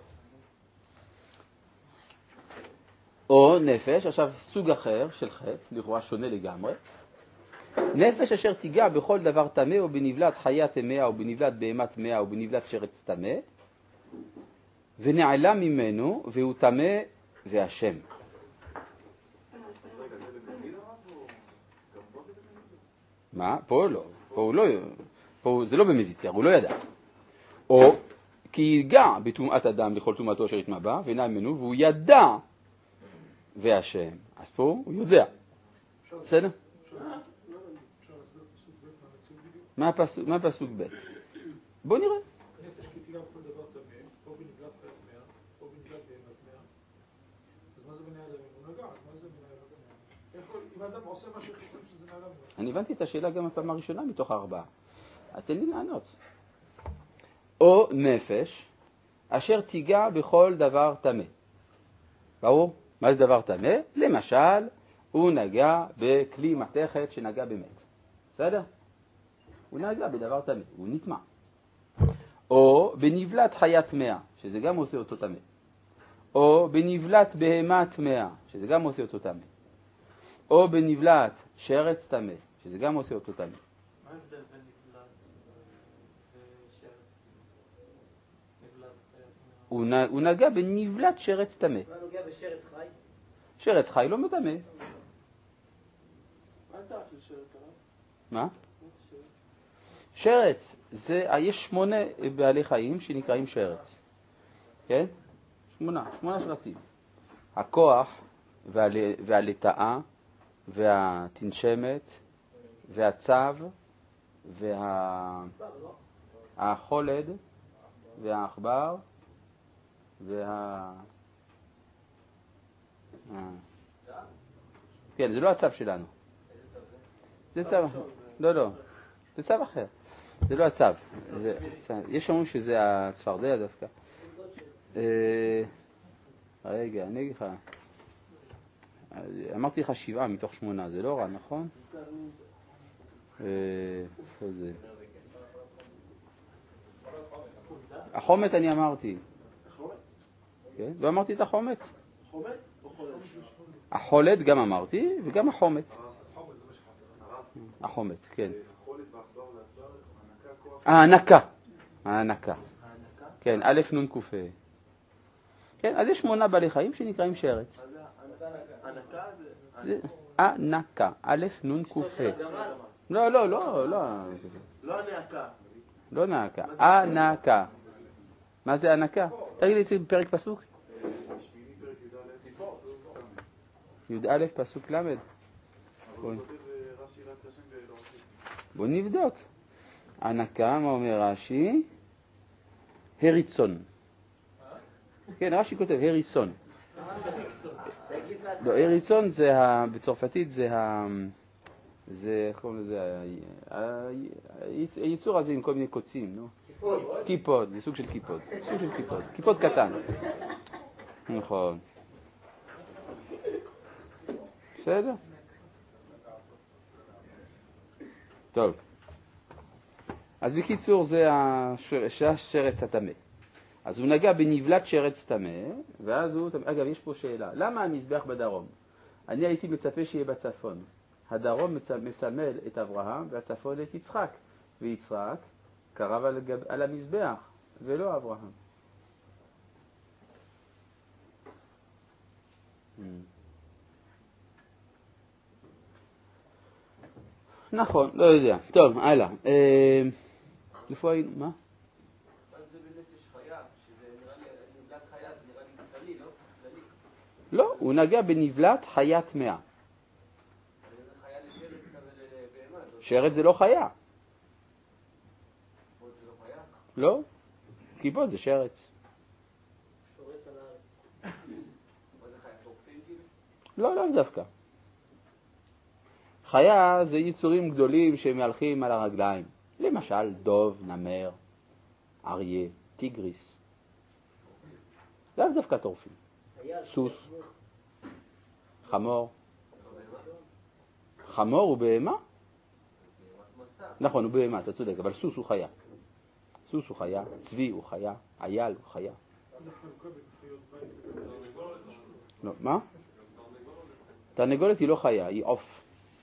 או נפש, עכשיו סוג אחר של חטא, לכאורה שונה לגמרי. נפש אשר תיגע בכל דבר טמא או בנבלת חיה טמאה או בנבלת בהמה טמאה או בנבלת שרץ טמא, ונעלה ממנו והוא טמא והשם. מה? פה לא. פה הוא לא, פה זה לא במזיד, כי הוא לא ידע. או כי ייגע בטומאת אדם לכל טומאתו אשר יטמא בה, ונעלה ממנו והוא ידע והשם. אז פה הוא יודע. בסדר? מה הפסוק, מה הפסוק ב'? בוא נראה. נפש כי תיגע בכל דבר טמא, או בנבלת חיה טמאה, או בנבלת בהמה טמאה. אז מה זה בנעלה ממנו? הוא נגע, אז מה זה בנעלה ממנו? אם האדם עושה משהו חושב שזה נעלה ממנו. אני הבנתי את השאלה גם הפעם הראשונה מתוך הארבעה. תן לי לענות. או נפש אשר תיגע בכל דבר טמא. ברור? מה זה דבר טמא? למשל, הוא נגע בכלי מתכת שנגע במת. בסדר? הוא נגע בדבר טמא, הוא נטמע. או בנבלת חיה טמאה, שזה גם עושה אותו טמא. או בנבלת בהמה טמאה, שזה גם עושה אותו טמא. או בנבלת שרץ טמא, שזה גם עושה אותו טמא. מה ההבדל בין נבלת הוא נ- הוא נגע בנבלת שרץ טמא. מה נוגע בשרץ חי? שרץ חי לא מטמא. מה הייתה של שרת הרב? מה? שרץ, זה, יש שמונה בעלי חיים שנקראים שרץ. כן? שמונה, שמונה שרצים. הכוח והל- והלטאה והתנשמת והצב והחולד והעכבר וה... אה. כן, זה לא הצו שלנו. זה צו אחר. לא, לא. זה צו אחר. זה לא הצו. זה צו. יש אומרים שזה הצפרדע דווקא. אה, רגע, אני אגיד לך. אמרתי לך שבעה מתוך שמונה, זה לא רע, נכון? אה, איפה זה? החומת אני אמרתי. כן? לא אמרתי את החומת. חומת או חולת? החולת גם אמרתי, וגם החומת. החומת, כן. הענקה. הענקה. כן, א' נ' ק' ה'. כן, אז יש שמונה בעלי חיים שנקראים שרץ. הנקה זה זה... ענקה, א' נ' ק' ה'. לא, לא, לא, לא. לא הנעקה. לא נעקה, ענקה. מה זה ענקה? תגיד לי אצלי בפרק פסוק. י"א פסוק למד. בוא נבדוק. ענקה, מה אומר רש"י? הריצון. כן, רש"י כותב הריצון. לא, הריצון זה, ה- בצרפתית זה ה... זה, איך קוראים לזה? ה- היצור הזה עם כל מיני קוצים, נו. קיפוד, זה סוג של קיפוד. סוג של קיפוד. קיפוד קטן. נכון. בסדר? טוב. אז בקיצור זה השרץ הטמא. אז הוא נגע בנבלת שרץ טמא, ואז הוא... אגב, יש פה שאלה. למה המזבח בדרום? אני הייתי מצפה שיהיה בצפון. הדרום מסמל את אברהם, והצפון את יצחק. ויצחק קרב על, גב... על המזבח, ולא אברהם. Hmm. נכון, לא יודע. טוב, הלאה. איפה היינו? מה? זה בנפש חיה, שזה נראה לי, נבלת חיה, זה נראה לי כללי, לא? כללי. לא, הוא נגע בנבלת חיה טמאה. זה חיה לשרץ ולבהמה. שרץ זה לא חיה. פה זה לא חיה? לא? קיפוד זה שרץ. שורץ על הארץ. מה זה חיה? טורפים כאילו? לא, לא דווקא. חיה זה יצורים גדולים שמהלכים על הרגליים. למשל דוב, נמר, אריה, טיגריס. לאו דווקא טורפים. סוס, חמור. חמור הוא בהמה? נכון, הוא בהמה, אתה צודק, אבל סוס הוא חיה. סוס הוא חיה, צבי הוא חיה, אייל הוא חיה. לא, מה? תרנגולת היא לא חיה, היא עוף.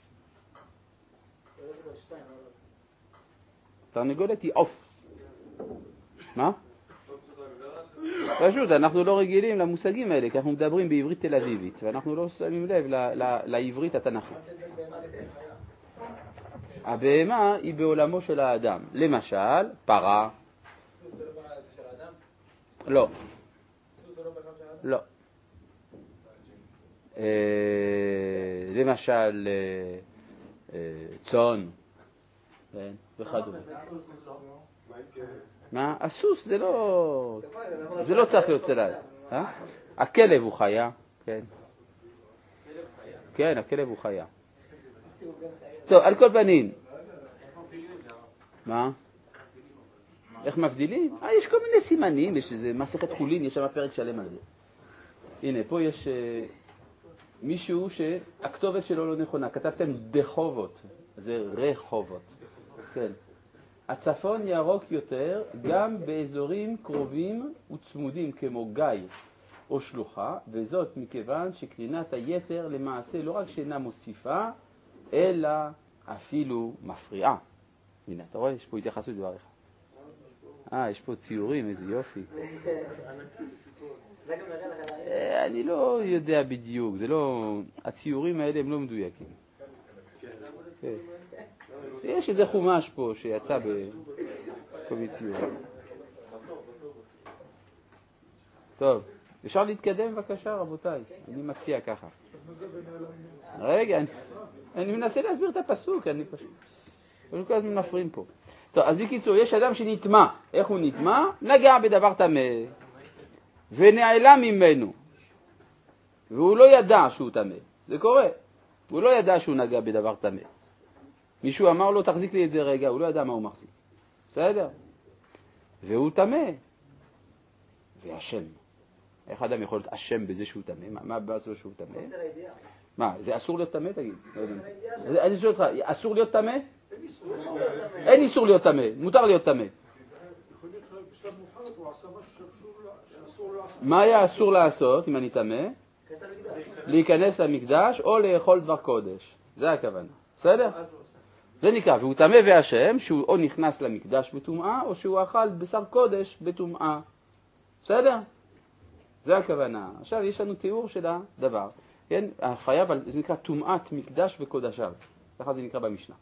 תרנגולת היא עוף. מה? פשוט, אנחנו לא רגילים למושגים האלה, כי אנחנו מדברים בעברית תל אביבית, ואנחנו לא שמים לב ל- ל- לעברית התנ"כית. הבהמה היא בעולמו של האדם. למשל, פרה. סוס זה לא בעיה של האדם? לא. סוס זה לא בעיה של האדם? לא. אה, למשל, אה, אה, צאן. כן, וכדומה. מה? הסוס זה לא... זה לא צריך להיות צלע. אה? הכלב הוא חיה. כן. כן, הכלב הוא חיה. טוב, על כל פנים. מה? איך מבדילים? אה, יש כל מיני סימנים, יש איזה מסכת חולין, יש שם פרק שלם על זה. הנה, פה יש אה, מישהו שהכתובת שלו לא נכונה, כתבתם דחובות, זה רחובות. כן. הצפון ירוק יותר גם באזורים קרובים וצמודים כמו גיא או שלוחה, וזאת מכיוון שקרינת היתר למעשה לא רק שאינה מוסיפה, אלא אפילו מפריעה. הנה, אתה רואה? יש פה התייחסות דבריך. אה, יש פה ציורים, איזה יופי. זה גם נראה לך... אה, אני לא יודע בדיוק, זה לא... הציורים האלה הם לא מדויקים. כן. יש איזה חומש פה שיצא בכל מיני ציורים. טוב, אפשר להתקדם בבקשה רבותיי? אני מציע ככה. רגע, אני, אני מנסה להסביר את הפסוק, אני פשוט... פשוט כל הזמן מפריעים פה. טוב, אז בקיצור, יש אדם שנטמע. איך הוא נטמע? נגע בדבר טמא. ונעלם ממנו. והוא לא ידע שהוא טמא. זה קורה. הוא לא ידע שהוא נגע בדבר טמא. מישהו אמר לו, תחזיק לי את זה רגע, הוא לא ידע מה הוא מחזיק. בסדר? והוא טמא. והשם. איך אדם יכול להיות אשם בזה שהוא טמא? מה, מה הבא שלו שהוא טמא? חוסר הידיעה. מה, זה אסור להיות טמא, תגיד? חוסר הידיעה אני שואל אותך, אסור להיות טמא? אין איסור להיות טמא, מותר להיות טמא. יכול להיות בשלב מאוחר הוא עשה משהו שאסור לעשות. מה היה אסור לעשות אם אני טמא? להיכנס למקדש או לאכול דבר קודש. זה הכוונה. בסדר? זה נקרא, והוא טמא והשם, שהוא או נכנס למקדש בטומאה, או שהוא אכל בשר קודש בטומאה. בסדר? זה הכוונה. עכשיו יש לנו תיאור של הדבר. כן? החייב, זה נקרא טומאת מקדש וקודשיו. ככה זה נקרא במשנה.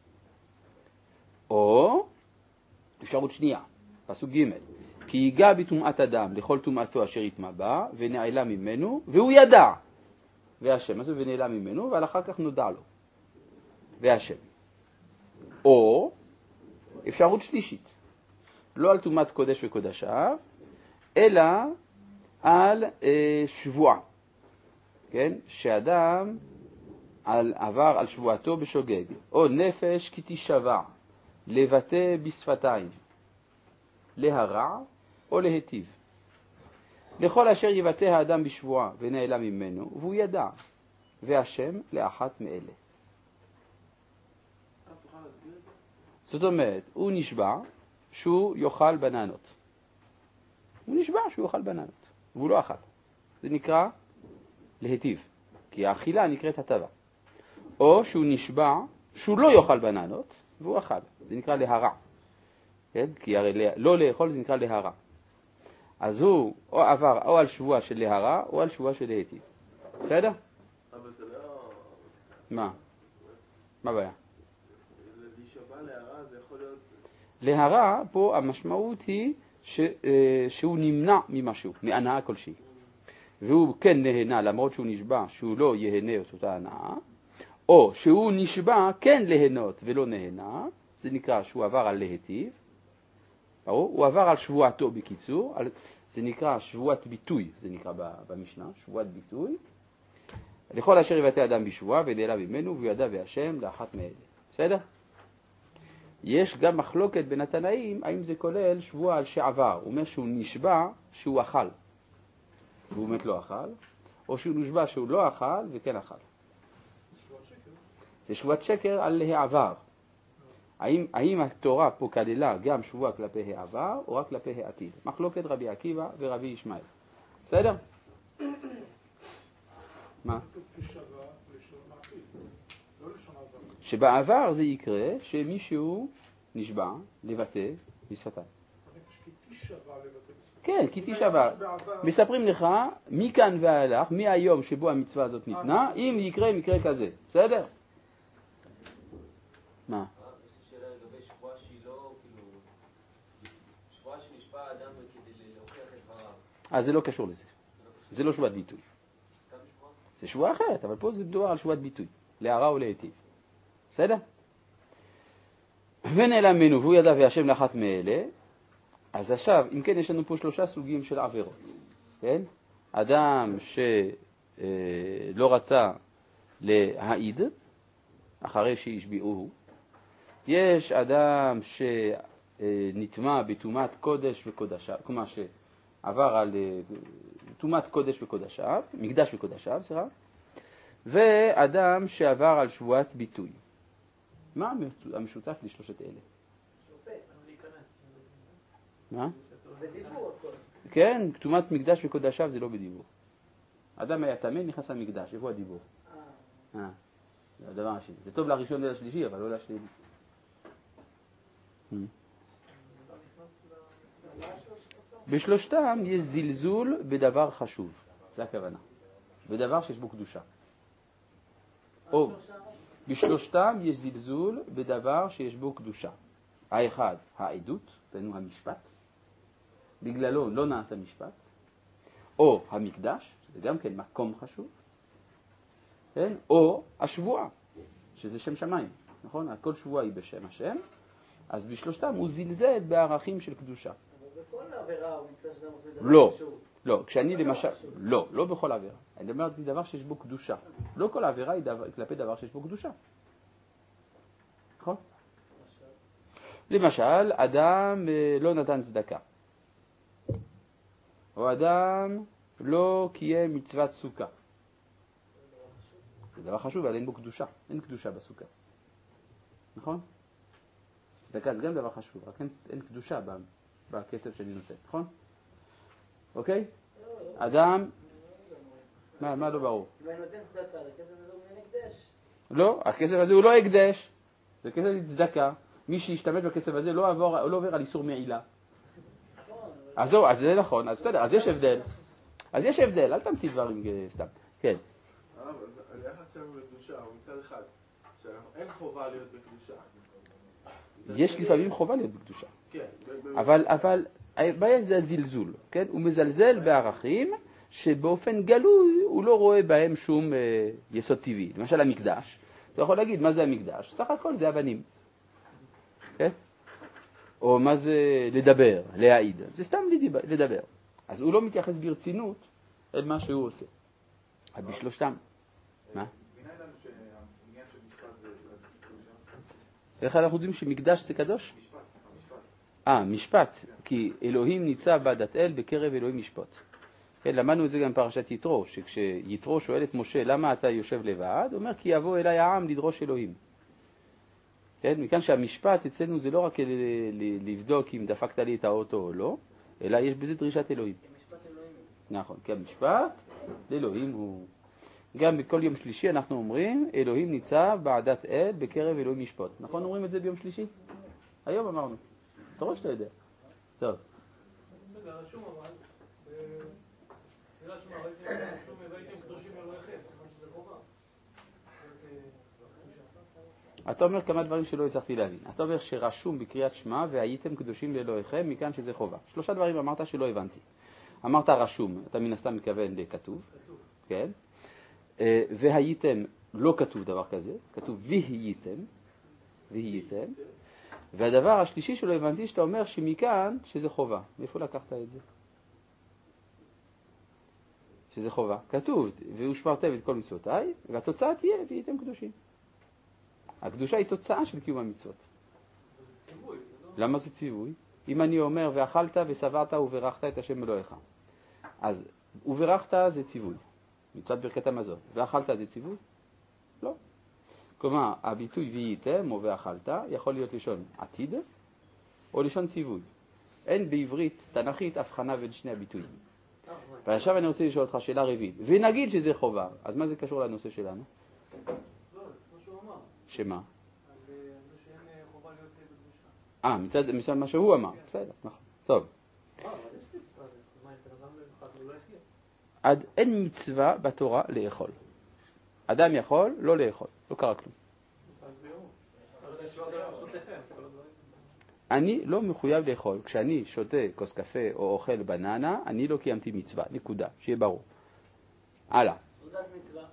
או, אפשרות שנייה, פסוק ג' כי ייגע בטומאת אדם לכל טומאתו אשר יטמא בה, ונעלם ממנו, והוא ידע. והשם, מה זה ונעלם ממנו, ועל אחר כך נודע לו. והשם. או, אפשרות שלישית, לא על טומאת קודש וקודשיו, אלא על אה, שבועה. כן? שאדם על, עבר על שבועתו בשוגג, או נפש כי תשבע, לבטא בשפתיים, להרע או להיטיב. לכל אשר יבטא האדם בשבועה ונעלם ממנו, והוא ידע, והשם לאחת מאלה. זאת אומרת, הוא נשבע שהוא יאכל בננות. הוא נשבע שהוא יאכל בננות, והוא לא אכל. זה נקרא להיטיב, כי האכילה נקראת הטבה. או שהוא נשבע שהוא לא יאכל בננות, והוא אכל. זה נקרא להרע. כן? כי הרי לא לאכול זה נקרא להרע. אז הוא או עבר או על שבועה של להרע, או על שבועה של להיטיב. בסדר? אבל זה לא... מה? מה הבעיה? זה להישבע להרע, זה יכול להיות... להרע, פה המשמעות היא ש, שהוא נמנע ממשהו, מהנאה כלשהי. והוא כן נהנה, למרות שהוא נשבע שהוא לא יהנה את אותה הנאה, או שהוא נשבע כן ליהנות ולא נהנה, זה נקרא שהוא עבר על להיטיב, הוא עבר על שבועתו בקיצור, על, זה נקרא שבועת ביטוי, זה נקרא במשנה, שבועת ביטוי, לכל אשר יבטא אדם בשבועה ונעלם ממנו והוא ידע והשם לאחת מאלה. בסדר? יש גם מחלוקת בין התנאים, האם זה כולל שבוע על שעבר, הוא אומר שהוא נשבע שהוא אכל, והוא באמת לא אכל, או שהוא נשבע שהוא לא אכל וכן אכל. זה שבועת שקר על העבר. האם, האם התורה פה כללה גם שבוע כלפי העבר או רק כלפי העתיד? מחלוקת רבי עקיבא ורבי ישמעאל. בסדר? מה? שבעבר זה יקרה שמישהו נשבע לבטא בשפתיים. כן, כי תשבע. מספרים לך מכאן והלך, מהיום שבו המצווה הזאת ניתנה, אם יקרה מקרה כזה. בסדר? מה? יש שאלה לגבי שבועה שהיא לא, כאילו, שבועה שנשבע האדם כדי להוכיח את דבריו. אז זה לא קשור לזה. זה לא שבועת ביטוי. סתם שבועה? זה שבועה אחרת, אבל פה זה מדובר על שבועת ביטוי. להרע או להיטיב. בסדר? ונעלם ממנו והוא ידע והשם לאחת מאלה. אז עכשיו, אם כן, יש לנו פה שלושה סוגים של עבירות. כן? אדם שלא רצה להעיד, אחרי שהשביעוהו. יש אדם שנטמע בטומאת קודש וקודשיו, כלומר שעבר על טומאת קודש וקודשיו, מקדש וקודשיו, סליחה, ואדם שעבר על שבועת ביטוי. מה המשותף לשלושת אלה? מה? בדיבור. כן, טומאת מקדש וקודשיו זה לא בדיבור. אדם היה טמא, נכנס למקדש, איפה הדיבור? אה. זה הדבר השני. זה טוב לראשון ולשלישי, אבל לא לשני. בשלושתם יש זלזול בדבר חשוב, זה הכוונה, בדבר שיש בו קדושה. או בשלושתם יש זלזול בדבר שיש בו קדושה. האחד, העדות, תנו המשפט, בגללו לא נעשה משפט, או המקדש, שזה גם כן מקום חשוב, כן? או השבועה, שזה שם שמיים, נכון? כל שבועה היא בשם השם, אז בשלושתם הוא זלזל בערכים של קדושה. אבל בכל עבירה הוא מצא שאדם עושה דבר לא, חשוב. לא, כשאני למשל, לא, לא בכל עבירה. אני אומר, זה דבר שיש בו קדושה. לא כל עבירה היא דבר, כלפי דבר שיש בו קדושה. נכון? למשל, אדם לא נתן צדקה. או אדם לא קיים מצוות סוכה. זה דבר חשוב, אבל אין בו קדושה. אין קדושה בסוכה. נכון? צדקה זה גם דבר חשוב, רק אין, אין קדושה בכסף שאני נותן, נכון? אוקיי? אדם... מה, מה לא ברור? אם אני נותן צדקה, הכסף הזה הוא הקדש. לא, הכסף הזה הוא לא הקדש. זה כסף צדקה. מי שישתמש בכסף הזה לא עבור, לא עובר על איסור מעילה. אז זהו, אז זה נכון, אז בסדר, אז יש הבדל. אז יש הבדל, אל תמציא דברים סתם. כן. היחס שלנו לקדושה הוא מצד אחד, שאין חובה להיות בקדושה. יש לפעמים חובה להיות בקדושה. כן. אבל, אבל, הבעיה זה הזלזול, כן? הוא מזלזל בערכים שבאופן גלוי הוא לא רואה בהם שום אה, יסוד טבעי. למשל המקדש, אתה יכול להגיד מה זה המקדש? סך הכל זה אבנים. כן? או מה זה לדבר, להעיד. זה סתם לדבר. אז הוא לא מתייחס ברצינות אל מה שהוא עושה. אז בשלושתם. מה? בינה לנו שהעניין של משפט זה קדושה? איך אנחנו יודעים שמקדש זה קדוש? משפט, המשפט. אה, משפט. כי אלוהים ניצב בעדת אל בקרב אלוהים משפט. כן, למדנו את זה גם בפרשת יתרו, שכשיתרו שואל את משה למה אתה יושב לבד, הוא אומר כי יבוא אליי העם לדרוש אלוהים. כן, מכאן שהמשפט אצלנו זה לא רק לבדוק אם דפקת לי את האוטו או לא, אלא יש בזה דרישת אלוהים. משפט אלוהים. נכון, כי המשפט לאלוהים הוא... גם בכל יום שלישי אנחנו אומרים, אלוהים ניצב בעדת אל בקרב אלוהים משפט. נכון אומרים את זה ביום שלישי? היום אמרנו. אתה רואה שאתה יודע. טוב. רגע, רשום אבל, בתפילת שמע, והייתם קדושים אלוהיכם, סימן שזה חובה. אתה אומר כמה דברים שלא הצלחתי להבין. אתה אומר שרשום בקריאת שמע והייתם קדושים לאלוהיכם, מכאן שזה חובה. שלושה דברים אמרת שלא הבנתי. אמרת רשום, אתה מן הסתם מכוון לכתוב. כן. והייתם, לא כתוב דבר כזה, כתוב והייתם, והייתם. והדבר השלישי שלא הבנתי, שאתה אומר שמכאן שזה חובה. מאיפה לקחת את זה? שזה חובה. כתוב, והושמרתם את כל מצוותיי, והתוצאה תהיה, והייתם קדושים. הקדושה היא תוצאה של קיום המצוות. למה זה ציווי? אם אני אומר, ואכלת ושבעת וברכת את השם אלוהיך. אז, וברכת זה ציווי. מצוות ברכת המזון. ואכלת זה ציווי? לא. כלומר, הביטוי והייתם או ואכלת יכול להיות לשון עתיד או לשון ציווי. אין בעברית תנכית הבחנה בין שני הביטויים. ועכשיו אני רוצה לשאול אותך שאלה רביעית. ונגיד שזה חובה, אז מה זה קשור לנושא שלנו? לא, כמו שהוא אמר. שמה? אז זה שאין חובה להיות בקדושה. אה, מצד, מצד מה שהוא אמר. בסדר, נכון. טוב. עד אין מצווה בתורה לאכול. אדם יכול לא לאכול, לא קרה כלום. אני לא מחויב לאכול. כשאני שותה כוס קפה או אוכל בננה, אני לא קיימתי מצווה. נקודה, שיהיה ברור. הלאה. סעודת מצווה.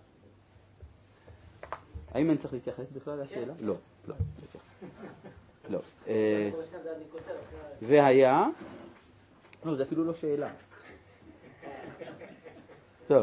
האם אני צריך להתייחס בכלל לשאלה? לא, לא. לא. והיה, לא, זה אפילו לא שאלה. טוב.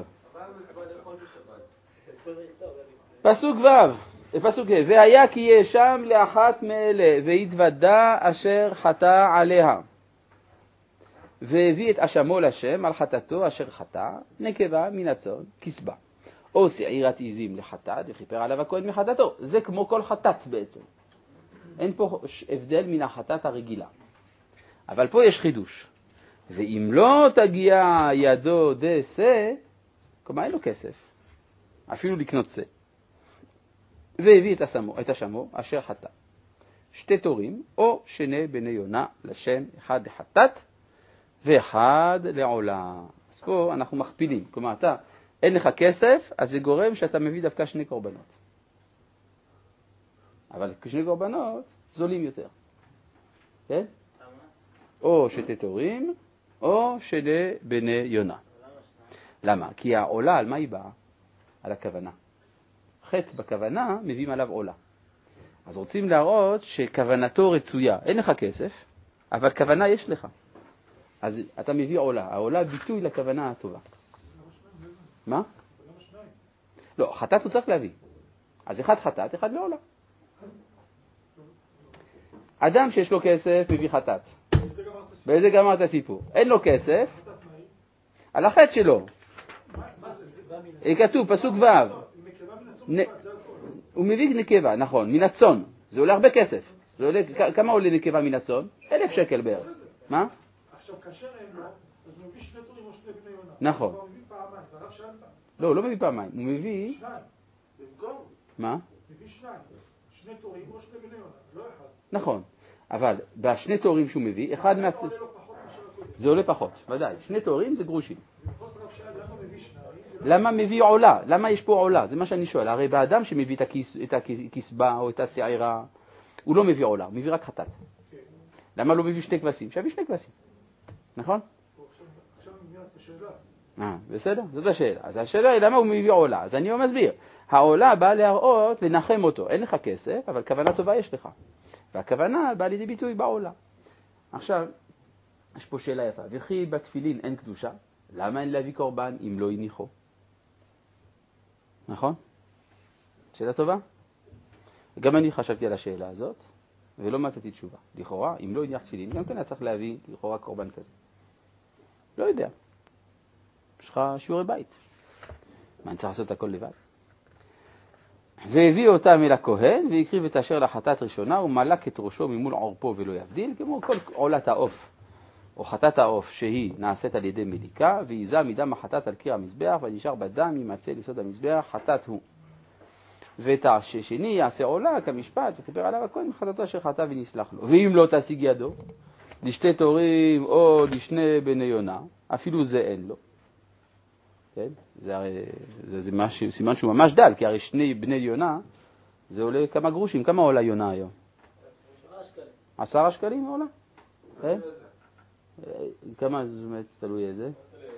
פסוק ו', פסוק ה', והיה כי יהיה שם לאחת מאלה, והתוודע אשר חטא עליה, והביא את אשמו לשם על חטאתו אשר חטא, נקבה מן הצאן, כסבה, או שעירת עיזים לחטאת, וכיפר עליו הכהן מחטאתו. זה כמו כל חטאת בעצם. אין פה הבדל מן החטאת הרגילה. אבל פה יש חידוש. ואם לא תגיע ידו דסה, כלומר אין לו כסף, אפילו לקנות סה. והביא את אשמו, את אשמו אשר חטא. שתי תורים, או שני בני יונה לשם, אחד לחטאת, ואחד לעולה. אז פה אנחנו מכפילים. כלומר, אתה, אין לך כסף, אז זה גורם שאתה מביא דווקא שני קורבנות. אבל שני קורבנות זולים יותר. כן? או שתי תורים, או שני בני יונה. למה? כי העולה, על מה היא באה? על הכוונה. חטא בכוונה, מביאים עליו עולה. אז רוצים להראות שכוונתו רצויה. אין לך כסף, אבל כוונה יש לך. אז אתה מביא עולה. העולה ביטוי לכוונה הטובה. מה? לא, חטאת הוא צריך להביא. אז אחד חטאת, אחד לעולה. אדם שיש לו כסף מביא חטאת. באיזה גמר את הסיפור? אין לו כסף, על החטא שלו. כתוב, פסוק ו', הוא מביא נקבה, נכון, מן הצאן. זה עולה הרבה כסף. זה עולה, כמה עולה נקבה מן הצאן? אלף שקל בערך. מה? עכשיו, כאשר אין לו, אז הוא מביא שני תורים או שני בני יונה. נכון. הוא מביא פעמיים, והרב שאלת. לא, הוא לא מביא פעמיים, הוא מביא... שניים. במקום? מה? מביא שניים. שני תורים או שני בני יונה, לא אחד. נכון. אבל בשני תורים שהוא מביא, אחד מה... זה עולה פחות, ודאי. שני תורים זה גרושים. למה מביא עולה? למה יש פה עולה? זה מה שאני שואל. הרי באדם שמביא את הכסבה או את השעירה, הוא לא מביא עולה, הוא מביא רק חטאת. למה לא מביא שני כבשים? שיביא שני כבשים. נכון? עכשיו מביא את השאלה. אה, בסדר? זאת השאלה. אז השאלה היא למה הוא מביא עולה. אז אני מסביר. העולה באה להראות, לנחם אותו. אין לך כסף, אבל כוונה טובה יש לך. והכוונה באה לידי ביטוי בעולה. עכשיו, יש פה שאלה יפה. וכי בתפילין אין קדושה? למה אין להביא קורבן אם לא הניחו? נכון? שאלה טובה? גם אני חשבתי על השאלה הזאת, ולא מצאתי תשובה. לכאורה, אם לא הניח תפילין, גם כן היה צריך להביא לכאורה קורבן כזה. לא יודע. יש לך שיעורי בית. מה, אני צריך לעשות הכל לבד? והביא אותם אל הכהן, והקריב את אשר לחטאת ראשונה, ומלק את ראשו ממול עורפו ולא יבדיל, כמו כל עולת העוף, או חטאת העוף, שהיא נעשית על ידי מליקה, ויזה מדם החטאת על קיר המזבח, ונשאר בדם ימצא ליסוד המזבח, חטאת הוא. ואת השני יעשה עולה כמשפט, וכיפר עליו הכהן, חטאתו אשר חטא ונסלח לו. ואם לא תשיג ידו, לשתי תורים או לשני בני יונה, אפילו זה אין לו. כן? זה, הרי, זה, זה משהו, סימן שהוא ממש דל, כי הרי שני בני יונה, זה עולה כמה גרושים. כמה עולה יונה היום? עשרה שקלים. עשרה שקלים עולה? כן? כמה זאת אומרת, תלוי איזה?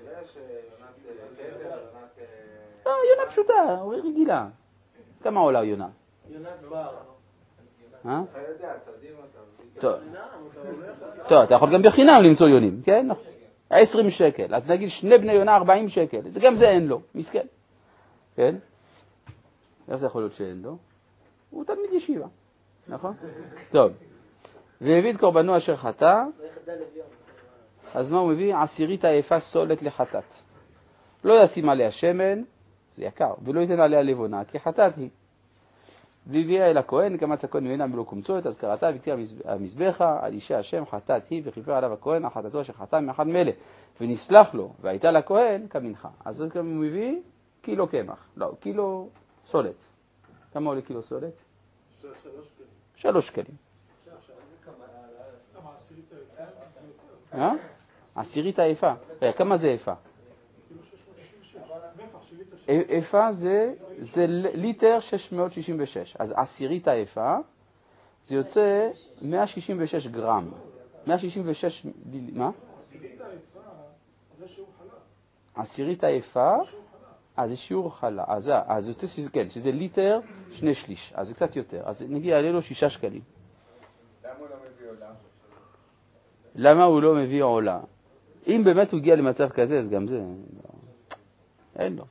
לא, יונה פשוטה, רגילה. כמה עולה יונה? יונת בר. אה? טוב, טוב, אתה יכול גם בחינם למצוא יונים, כן? עשרים שקל, אז נגיד שני בני יונה ארבעים שקל, זה גם זה אין לו, מסכן, כן? איך זה יכול להיות שאין לו? הוא תלמיד ישיבה, נכון? טוב, והביא את קורבנו אשר חטא, אז מה הוא מביא? עשירית היפה סולת לחטאת. לא ישים עליה שמן, זה יקר, ולא ייתן עליה לבונה, כי חטאת היא. והביאה אל הכהן, כמץ הכהן ממנה מלוא קומצו, את הזכרתה וקטיר המזבחה, על אישה השם חטאת היא, וכיפר עליו הכהן, החטאתו אשר חטא מאחד מאלה, ונסלח לו, והייתה לכהן כמנחה. אז הוא מביא קילו קמח, לא, קילו סולת. כמה עולה קילו סולת? שלוש שקלים. עשירית היפה. כמה זה יפה? איפה זה, זה ליטר שש מאות שישים ושש. אז עשירית היפה, זה יוצא מאה שישים ושש גרם. מאה שישים ושש, מה? עשירית היפה, זה שיעור חלה. עשירית היפה, אז זה שיעור חלה. אז, אז יוצא שזה, כן, שזה ליטר שני שליש. אז זה קצת יותר. אז נגיע עלינו שישה שקלים. למה הוא לא מביא עולה? למה הוא לא מביא עולה? אם באמת הוא הגיע למצב כזה, אז גם זה, אין לו.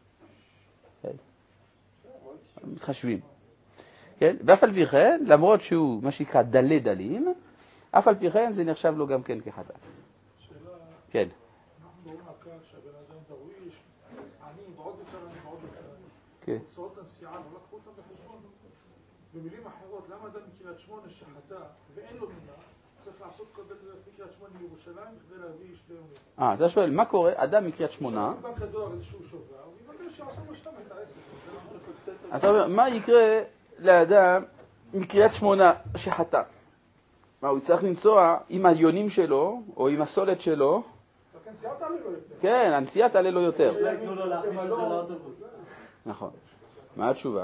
מתחשבים. כן? ואף על פי כן, למרות שהוא מה שנקרא דלי דלים, אף על פי כן זה נחשב לו גם כן כחטא. שאלה, כן. אנחנו מדברים על כך שהבן אדם דרוויש, אני ועוד יותר, אני ועוד יותר. כן. הוצאות הנסיעה, לא לקחו אותם בחשבון. במילים אחרות, למה אדם מקריית שמונה שחטא ואין לו מינה, צריך לעשות קודם מקריית שמונה לירושלים כדי להביא שתי יומים. אה, אתה שואל, מה קורה? אדם מקריית שמונה... הוא בנק הדואר איזשהו שובר, הוא יבקש שעשו משם את העסק. אתה אומר, מה יקרה לאדם מקריית שמונה שחטא? מה, הוא יצטרך לנסוע עם היונים שלו, או עם הסולת שלו. הנסיעה תעלה לו יותר. כן, הנסיעה תעלה לו יותר. לא ייתנו לו להכניס את זה לאוטובוס. נכון. מה התשובה?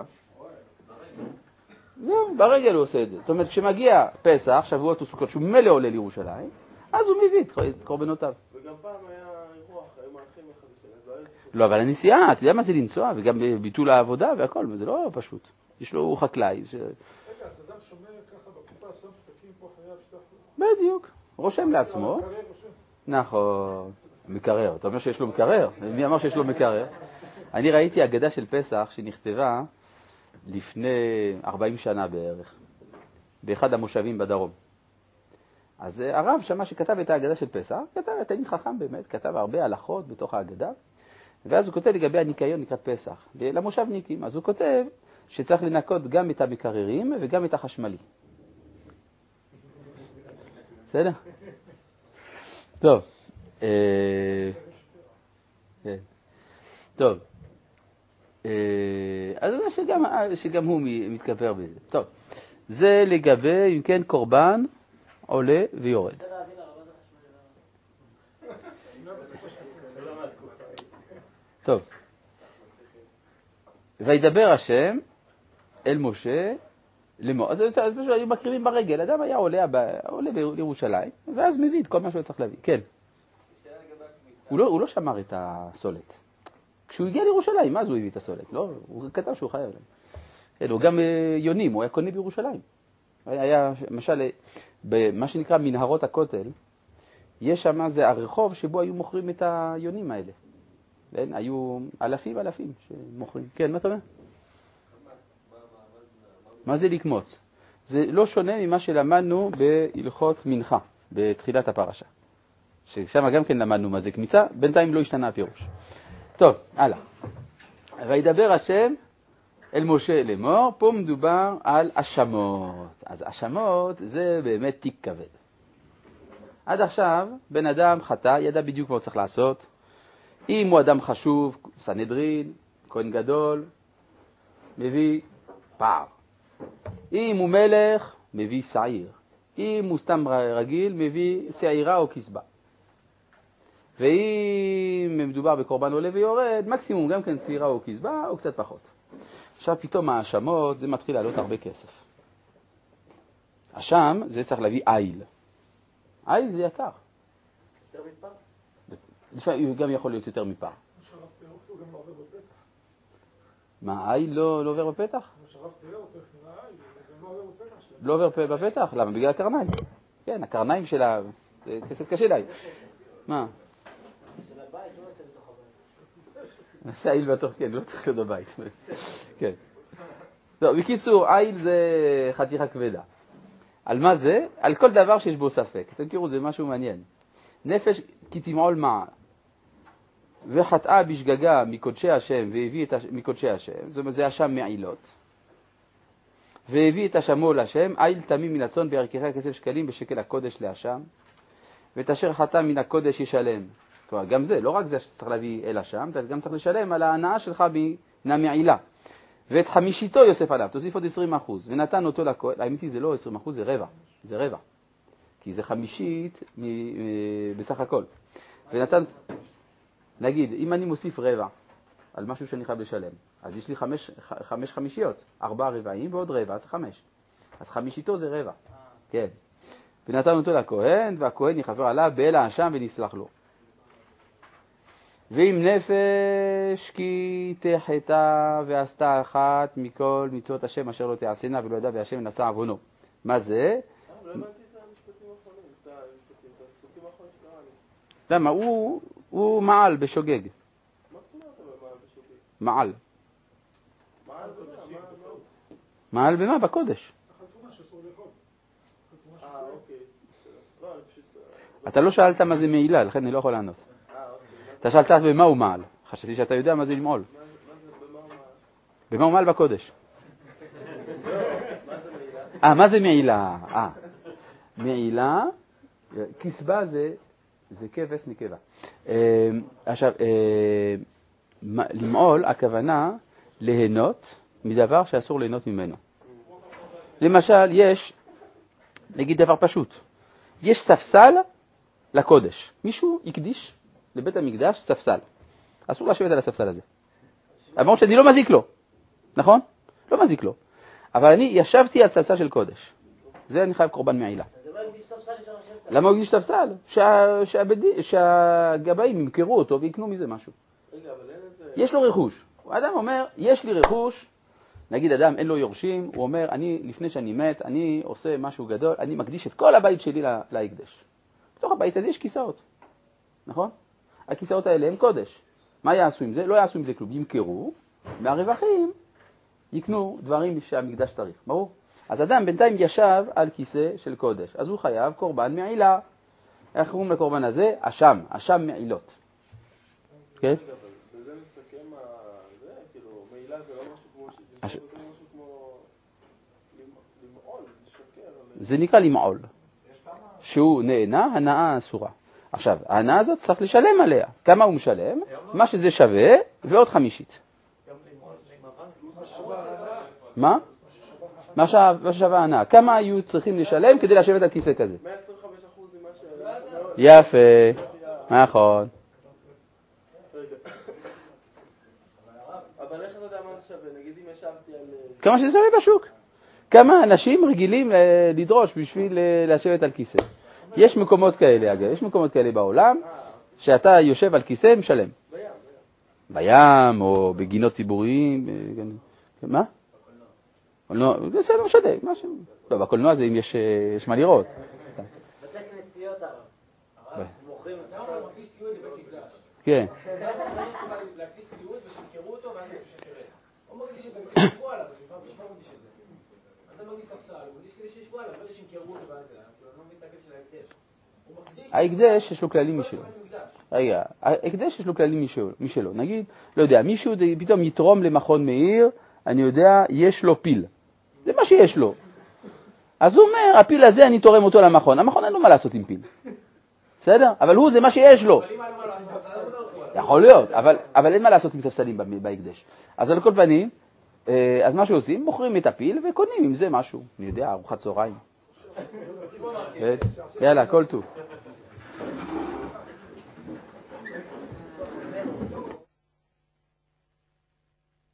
זהו, ברגל הוא עושה את זה. זאת אומרת, כשמגיע פסח, שבועות וסוכות, שהוא ממילא עולה לירושלים, אז הוא מביא את קורבנותיו. וגם פעם היה אירוח, היו מארחים אחד לשני, אז לא היה צריך... לא, אבל הנסיעה, אתה יודע מה זה לנסוע, וגם ביטול העבודה והכל, וזה לא פשוט. יש לו, הוא חקלאי. ש... רגע, אז אדם שומר ככה בקופה, שם פתקים פה חייב שתח... בדיוק. רושם לעצמו. נכון. מקרר. אתה אומר שיש לו מקרר? מי אמר שיש לו מקרר? אני ראיתי אגדה של פסח שנכתבה לפני ארבעים שנה בערך, באחד המושבים בדרום. אז הרב שמע שכתב את האגדה של פסח, כתב, תלמיד חכם באמת, כתב הרבה הלכות בתוך האגדה, ואז הוא כותב לגבי הניקיון לקראת פסח, למושבניקים. אז הוא כותב שצריך לנקות גם את המקררים וגם את החשמלי. בסדר? טוב. כן. טוב. אז אני חושב שגם, שגם הוא מתכפר בזה. טוב. זה לגבי, אם כן, קורבן עולה ויורד. טוב. וידבר השם אל משה לאמור. אז פשוט היו מקריבים ברגל. אדם היה עולה, עולה לירושלים, ואז מביא את כל מה שהוא צריך להביא. כן. הוא לא, הוא לא שמר את הסולת. כשהוא הגיע לירושלים, מה אז הוא הביא את הסולת? לא, הוא כתב שהוא חייב להם. כן, הוא גם יונים, הוא היה קונה בירושלים. היה, למשל, במה שנקרא מנהרות הכותל, יש שם, זה הרחוב שבו היו מוכרים את היונים האלה. כן, היו אלפים אלפים שמוכרים. כן, מה אתה אומר? מה זה לקמוץ? זה לא שונה ממה שלמדנו בהלכות מנחה, בתחילת הפרשה. ששם גם כן למדנו מה זה קמיצה, בינתיים לא השתנה הפירוש. טוב, הלאה. וידבר השם אל משה לאמור, פה מדובר על אשמות. אז אשמות זה באמת תיק כבד. עד עכשיו, בן אדם חטא, ידע בדיוק מה הוא צריך לעשות. אם הוא אדם חשוב, סנהדרין, כהן גדול, מביא פער. אם הוא מלך, מביא שעיר. אם הוא סתם רגיל, מביא שעירה או כסבה. ואם מדובר בקורבן עולה ויורד, מקסימום גם כן שעירה או כסבה או קצת פחות. עכשיו פתאום האשמות, זה מתחיל לעלות הרבה כסף. אשם, זה צריך להביא איל. איל זה יקר. יותר מפר? לפעמים גם יכול להיות יותר מפר. שרף פירות הוא גם לא עובר בפתח. מה, איל לא, לא עובר בפתח? שרף פירות, איך נראה איל, הוא גם לא עובר בפתח שלהם. לא עובר בפתח? למה? בגלל הקרניים. כן, הקרניים שלה, זה קצת קשה די. מה? של הבית, לא עושה בתוך הבית. נעשה איל בתוך, כן, לא צריך להיות בבית. כן. טוב, בקיצור, איל זה חתיכה כבדה. על מה זה? על כל דבר שיש בו ספק. אתם תראו, זה משהו מעניין. נפש כי תמעול מעל. וחטאה בשגגה מקודשי השם, והביא את הש... מקודשי השם, זאת אומרת, זה השם מעילות. והביא את השמו להשם, איל תמים מן הצאן בערכך כסף שקלים בשקל הקודש להשם, ואת אשר חטא מן הקודש ישלם. כלומר, גם זה, לא רק זה שצריך להביא אל השם, אתה גם צריך לשלם על ההנאה שלך מן המעילה. ואת חמישיתו יוסף עליו, תוסיף עוד עשרים אחוז, ונתן אותו לכהן, האמת היא זה לא עשרים אחוז, זה רבע, זה רבע. כי זה חמישית מ... בסך הכל. ונתן, נגיד, אם אני מוסיף רבע על משהו שאני חייב לשלם, אז יש לי חמש, חמש חמישיות, ארבע רבעים ועוד רבע, אז חמש. אז חמישיתו זה רבע, כן. ונתן אותו לכהן, והכהן יכפר עליו באל האשם ונסלח לו. ואם נפש כי תחטא ועשתה אחת מכל מצוות השם אשר לא תעשינה ולא ידע והשם נשא עוונו. מה זה? לא הבנתי את המשפטים האחרונים, את המשפטים, את הפסוקים האחרונים שקרה לי. למה? הוא, הוא מעל בשוגג. מה זאת אומרת אבל מעל בשוגג? מעל. מעל במה? מעל במה? בקודש. החתונה שאסור לאכול. אה, אוקיי. לא, אני פשוט... אתה לא שאלת מה זה מעילה, לכן אני לא יכול לענות. אתה שאלת במה הוא מעל. חשבתי שאתה יודע מה זה למעול. מה זה, במה הוא מעל? במה הוא מעל בקודש. אה, מה זה מעילה? אה, מעילה, כסבה זה, זה כבש נקבה. עכשיו, למעול, הכוונה ליהנות מדבר שאסור ליהנות ממנו. למשל, יש, נגיד דבר פשוט. יש ספסל לקודש. מישהו יקדיש לבית המקדש ספסל. אסור לשבת על הספסל הזה. למרות שאני לא מזיק לו. נכון? לא מזיק לו. אבל אני ישבתי על ספסל של קודש. זה אני חייב קורבן מעילה. אז למה הקדיש ספסל אפשר לשבת? למה הוא הקדיש ספסל? שה- שהבדי- שהגבאים ימכרו אותו ויקנו מזה משהו. רגע, אבל אין איזה... יש לו רכוש. האדם אומר, יש לי רכוש, נגיד אדם אין לו יורשים, הוא אומר, אני, לפני שאני מת, אני עושה משהו גדול, אני מקדיש את כל הבית שלי לה- להקדש. בתוך הבית הזה יש כיסאות, נכון? הכיסאות האלה הם קודש. מה יעשו עם זה? לא יעשו עם זה כלום. ימכרו, מהרווחים יקנו דברים שהמקדש צריך, ברור? אז אדם בינתיים ישב על כיסא של קודש, אז הוא חייב קורבן מעילה. איך קוראים לקורבן הזה? אשם, אשם מעילות. כן? רגע, אבל בזה מסתכם ה... זה, כאילו, מעילה זה לא משהו כמו... הש- זה משהו כמו... למעול, לשקר. זה נקרא למעול, שהוא נהנה, הנאה אסורה. עכשיו, ההנאה הזאת צריך לשלם עליה. כמה הוא משלם? מה שזה שווה, ועוד חמישית. מה? מה שווה- מה ששווה ההנאה? כמה היו צריכים לשלם כדי לשבת על כיסא כזה? מאה עשרים וחמישה אחוז ממה ש... יפה, נכון. רגע. אבל איך אתה יודע מה זה שווה? נגיד אם ישבתי על... כמה שזה שווה בשוק. כמה אנשים רגילים אה, לדרוש בשביל אה, לשבת על כיסא. יש מקומות כאלה, אגב, יש מקומות כאלה בעולם, שאתה יושב על כיסא משלם. בים, בים או בגינות ציבוריים. אה, מה? קולנוע. זה לא משנה. מה ש... לא, בקולנוע זה אם יש, אה, יש מה לראות. בתי כנסיות הרב. הרב מוכרים את הסרט. מרגיש ציוד לבית מקדש. כן. זה לא צריך להקדיש ציוד ושימכרו אותו ואז הוא שתראה. הוא מרגיש את זה כדי שישבו עליו, אז בשביל מה מרגיש את זה? אתה מרגיש ספסל, הוא מרגיש כדי שישבו עליו, לא שימכרו אותו ואז זה. אני לא מבין את הקטע של ההקדש. הוא מקדיש... ההקדש יש לו כללים משלו. בית מקדש. רגע, ההקדש יש לו כללים משלו, משלו. נגיד, לא יודע, מישהו פתאום יתרום למכון מאיר, אני יודע, יש לו פיל. זה מה שיש לו. אז הוא אומר, הפיל הזה אני תורם אותו למכון. המכון אין לו מה לעשות עם פיל. בסדר? אבל הוא, זה מה שיש לו. אבל אם היה לו מה לעשות, אז הוא לא יכול. יכול להיות, אבל, אבל אין מה לעשות עם ספסלים בהקדש. אז על כל פנים, אה, אז מה שעושים, מוכרים את הפיל וקונים עם זה משהו. אני יודע, ארוחת צהריים. יאללה, כל טוב.